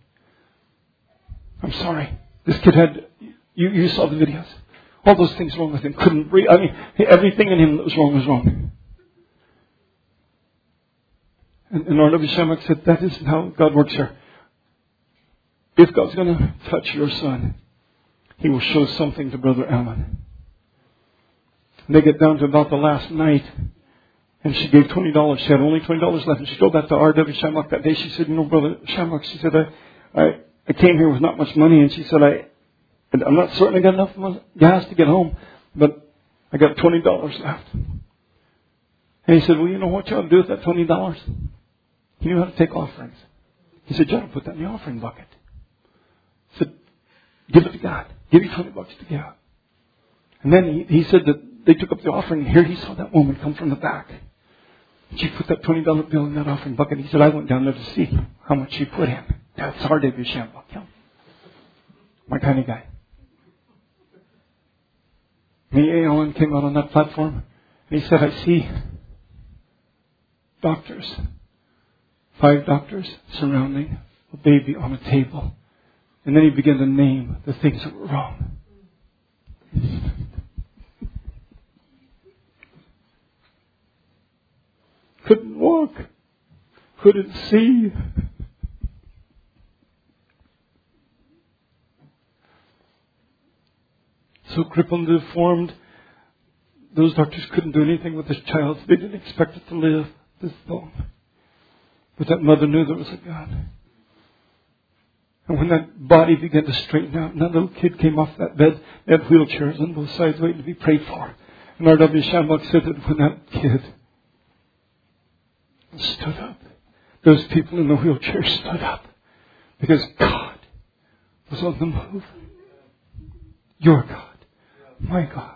I'm sorry. This kid had, you, you saw the videos. All those things wrong with him. Couldn't breathe. I mean, everything in him that was wrong was wrong. And, and R W Shamrock said, that isn't how God works here. If God's going to touch your son, He will show something to Brother Allen. And they get down to about the last night, and she gave twenty dollars. She had only twenty dollars left. And she told that to R W Shamrock that day. She said, you know, Brother Shamrock, she said, I, I, I came here with not much money. And she said, I, I'm not certain I got enough gas to get home, but I got twenty dollars left. And he said, well, you know what you ought to do with that twenty dollars? He knew how to take offerings. He said, you ought to put that in the offering bucket. He said, give it to God. Give you twenty bucks to give. And then he, he said that they took up the offering, and here he saw that woman come from the back. She put that twenty dollar bill in that offering bucket. He said, I went down there to see how much she put in. That's R W Shamrock. Yeah. My kind of guy. And Alan came out on that platform, and he said, I see doctors, five doctors surrounding a baby on a table. And then he began to name the things that were wrong. Couldn't walk. Couldn't see. So crippled and deformed, those doctors couldn't do anything with this child. They didn't expect it to live this long. But that mother knew there was a God. And when that body began to straighten out, and that little kid came off that bed, they had wheelchairs on both sides waiting to be prayed for. And R W Shamrock said that when that kid stood up, those people in the wheelchair stood up. Because God was on the move. Your God. My God.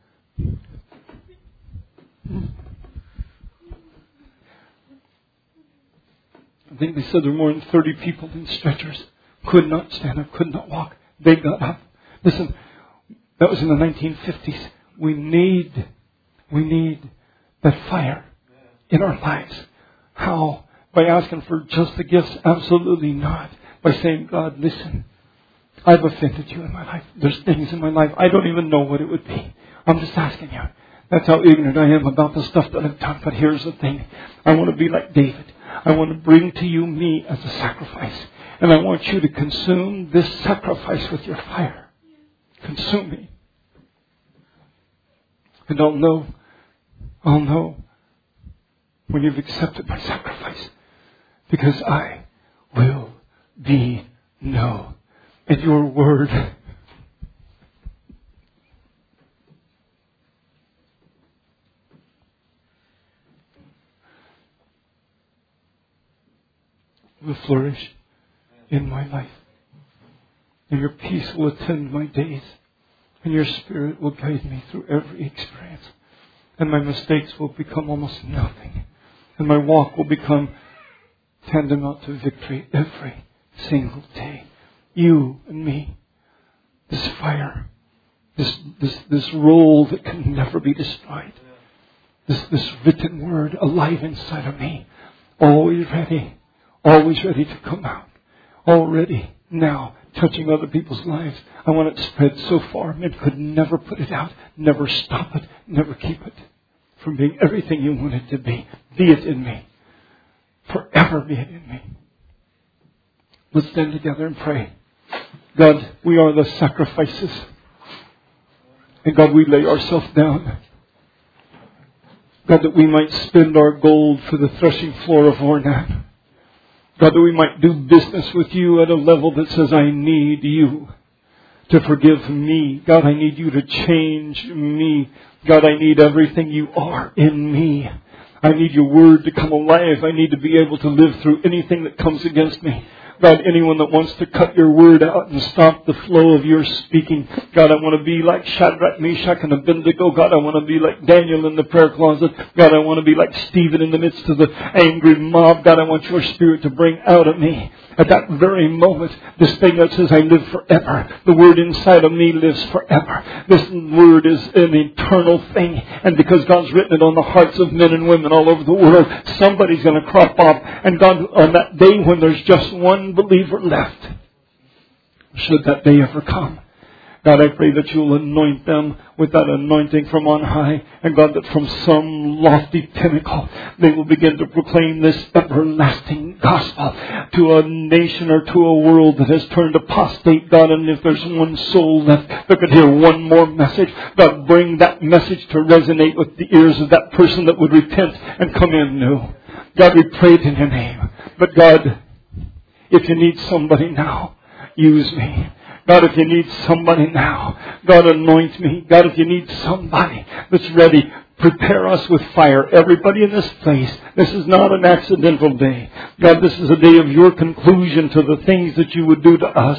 I think they said there were more than thirty people in stretchers. Could not stand up, could not walk. They got up. Listen, that was in the nineteen fifties. We need, we need that fire in our lives. How? By asking for just the gifts? Absolutely not. By saying, God, listen, I've offended you in my life. There's things in my life I don't even know what it would be. I'm just asking you. That's how ignorant I am about the stuff that I've done. But here's the thing. I want to be like David. I want to bring to you me as a sacrifice. And I want you to consume this sacrifice with your fire. Consume me. And I'll know, I'll know when you've accepted my sacrifice. Because I will be known. And your word will flourish in my life. And your peace will attend my days. And your spirit will guide me through every experience. And my mistakes will become almost nothing. And my walk will become tantamount to victory every single day. You and me. This fire. This, this, this role that can never be destroyed. This, this written word alive inside of me. Always ready. Always ready to come out. Already now touching other people's lives. I want it spread so far men could never put it out. Never stop it. Never keep it from being everything you want it to be. Be it in me. Forever be it in me. Let's stand together and pray. God, we are the sacrifices. And God, we lay ourselves down. God, that we might spend our gold for the threshing floor of Ornan. God, that we might do business with you at a level that says, I need you to forgive me. God, I need you to change me. God, I need everything you are in me. I need your word to come alive. I need to be able to live through anything that comes against me. God, anyone that wants to cut your word out and stop the flow of your speaking. God, I want to be like Shadrach, Meshach, and Abednego. God, I want to be like Daniel in the prayer closet. God, I want to be like Stephen in the midst of the angry mob. God, I want your spirit to bring out of me at that very moment this thing that says I live forever. The word inside of me lives forever. This word is an eternal thing. And because God's written it on the hearts of men and women all over the world, somebody's going to crop up. And God, on that day when there's just one believer left, should that day ever come, God, I pray that you'll anoint them with that anointing from on high. And God, that from some lofty pinnacle, they will begin to proclaim this everlasting gospel to a nation or to a world that has turned apostate, God. And if there's one soul left that could hear one more message, God, bring that message to resonate with the ears of that person that would repent and come in new. God, we pray it in your name. But God, if you need somebody now, use me. God, if you need somebody now, God, anoint me. God, if you need somebody that's ready, prepare us with fire. Everybody in this place, this is not an accidental day. God, this is a day of your conclusion to the things that you would do to us.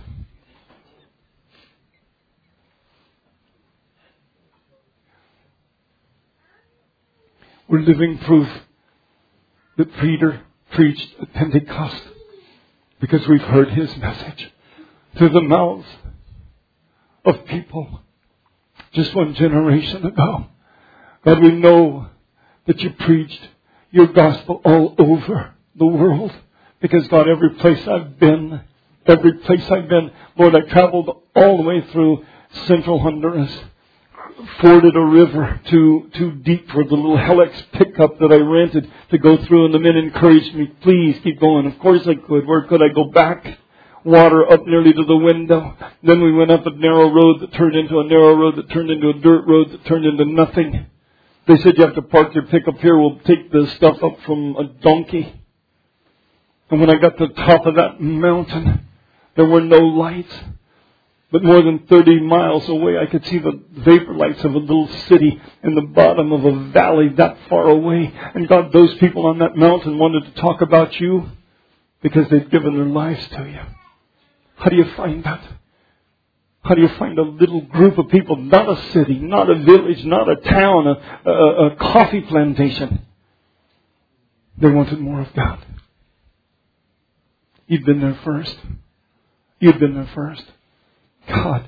We're living proof that Peter preached at Pentecost because we've heard his message through the mouths of people just one generation ago. God, we know that you preached your gospel all over the world because, God, every place I've been, every place I've been, Lord, I traveled all the way through central Honduras, forded a river too, too deep for the little Helix pickup that I rented to go through, and the men encouraged me, please keep going. Of course I could. Where could I go back? Water up nearly to the window. Then we went up a narrow road that turned into a narrow road that turned into a dirt road that turned into nothing. They said, you have to park your pickup here. We'll take the stuff up from a donkey. And when I got to the top of that mountain, there were no lights. But more than thirty miles away, I could see the vapor lights of a little city in the bottom of a valley that far away. And God, those people on that mountain wanted to talk about you because they'd given their lives to you. How do you find that? How do you find a little group of people, not a city, not a village, not a town, a, a, a coffee plantation? They wanted more of God. You'd been there first. You'd been there first. God,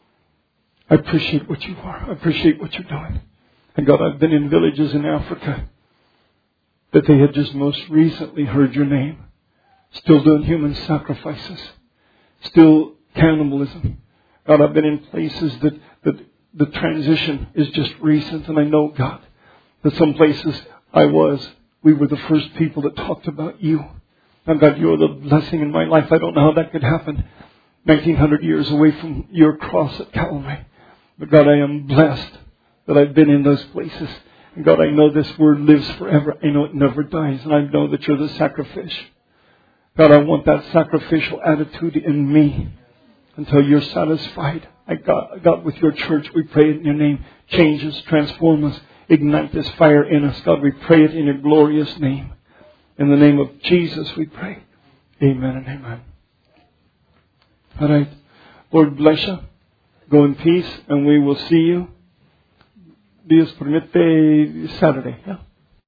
I appreciate what you are. I appreciate what you're doing. And God, I've been in villages in Africa that they had just most recently heard your name. Still doing human sacrifices. Still cannibalism. God, I've been in places that, that the transition is just recent. And I know, God, that some places I was, we were the first people that talked about you. And God, you're the blessing in my life. I don't know how that could happen nineteen hundred years away from your cross at Calvary. But God, I am blessed that I've been in those places. And God, I know this word lives forever. I know it never dies. And I know that you're the sacrifice. God, I want that sacrificial attitude in me until you're satisfied. I God, God, with your church, we pray it in your name. Change us, transform us, ignite this fire in us. God, we pray it in your glorious name. In the name of Jesus, we pray. Amen and amen. All right. Lord bless you. Go in peace, and we will see you. Dios permite Saturday. Yeah.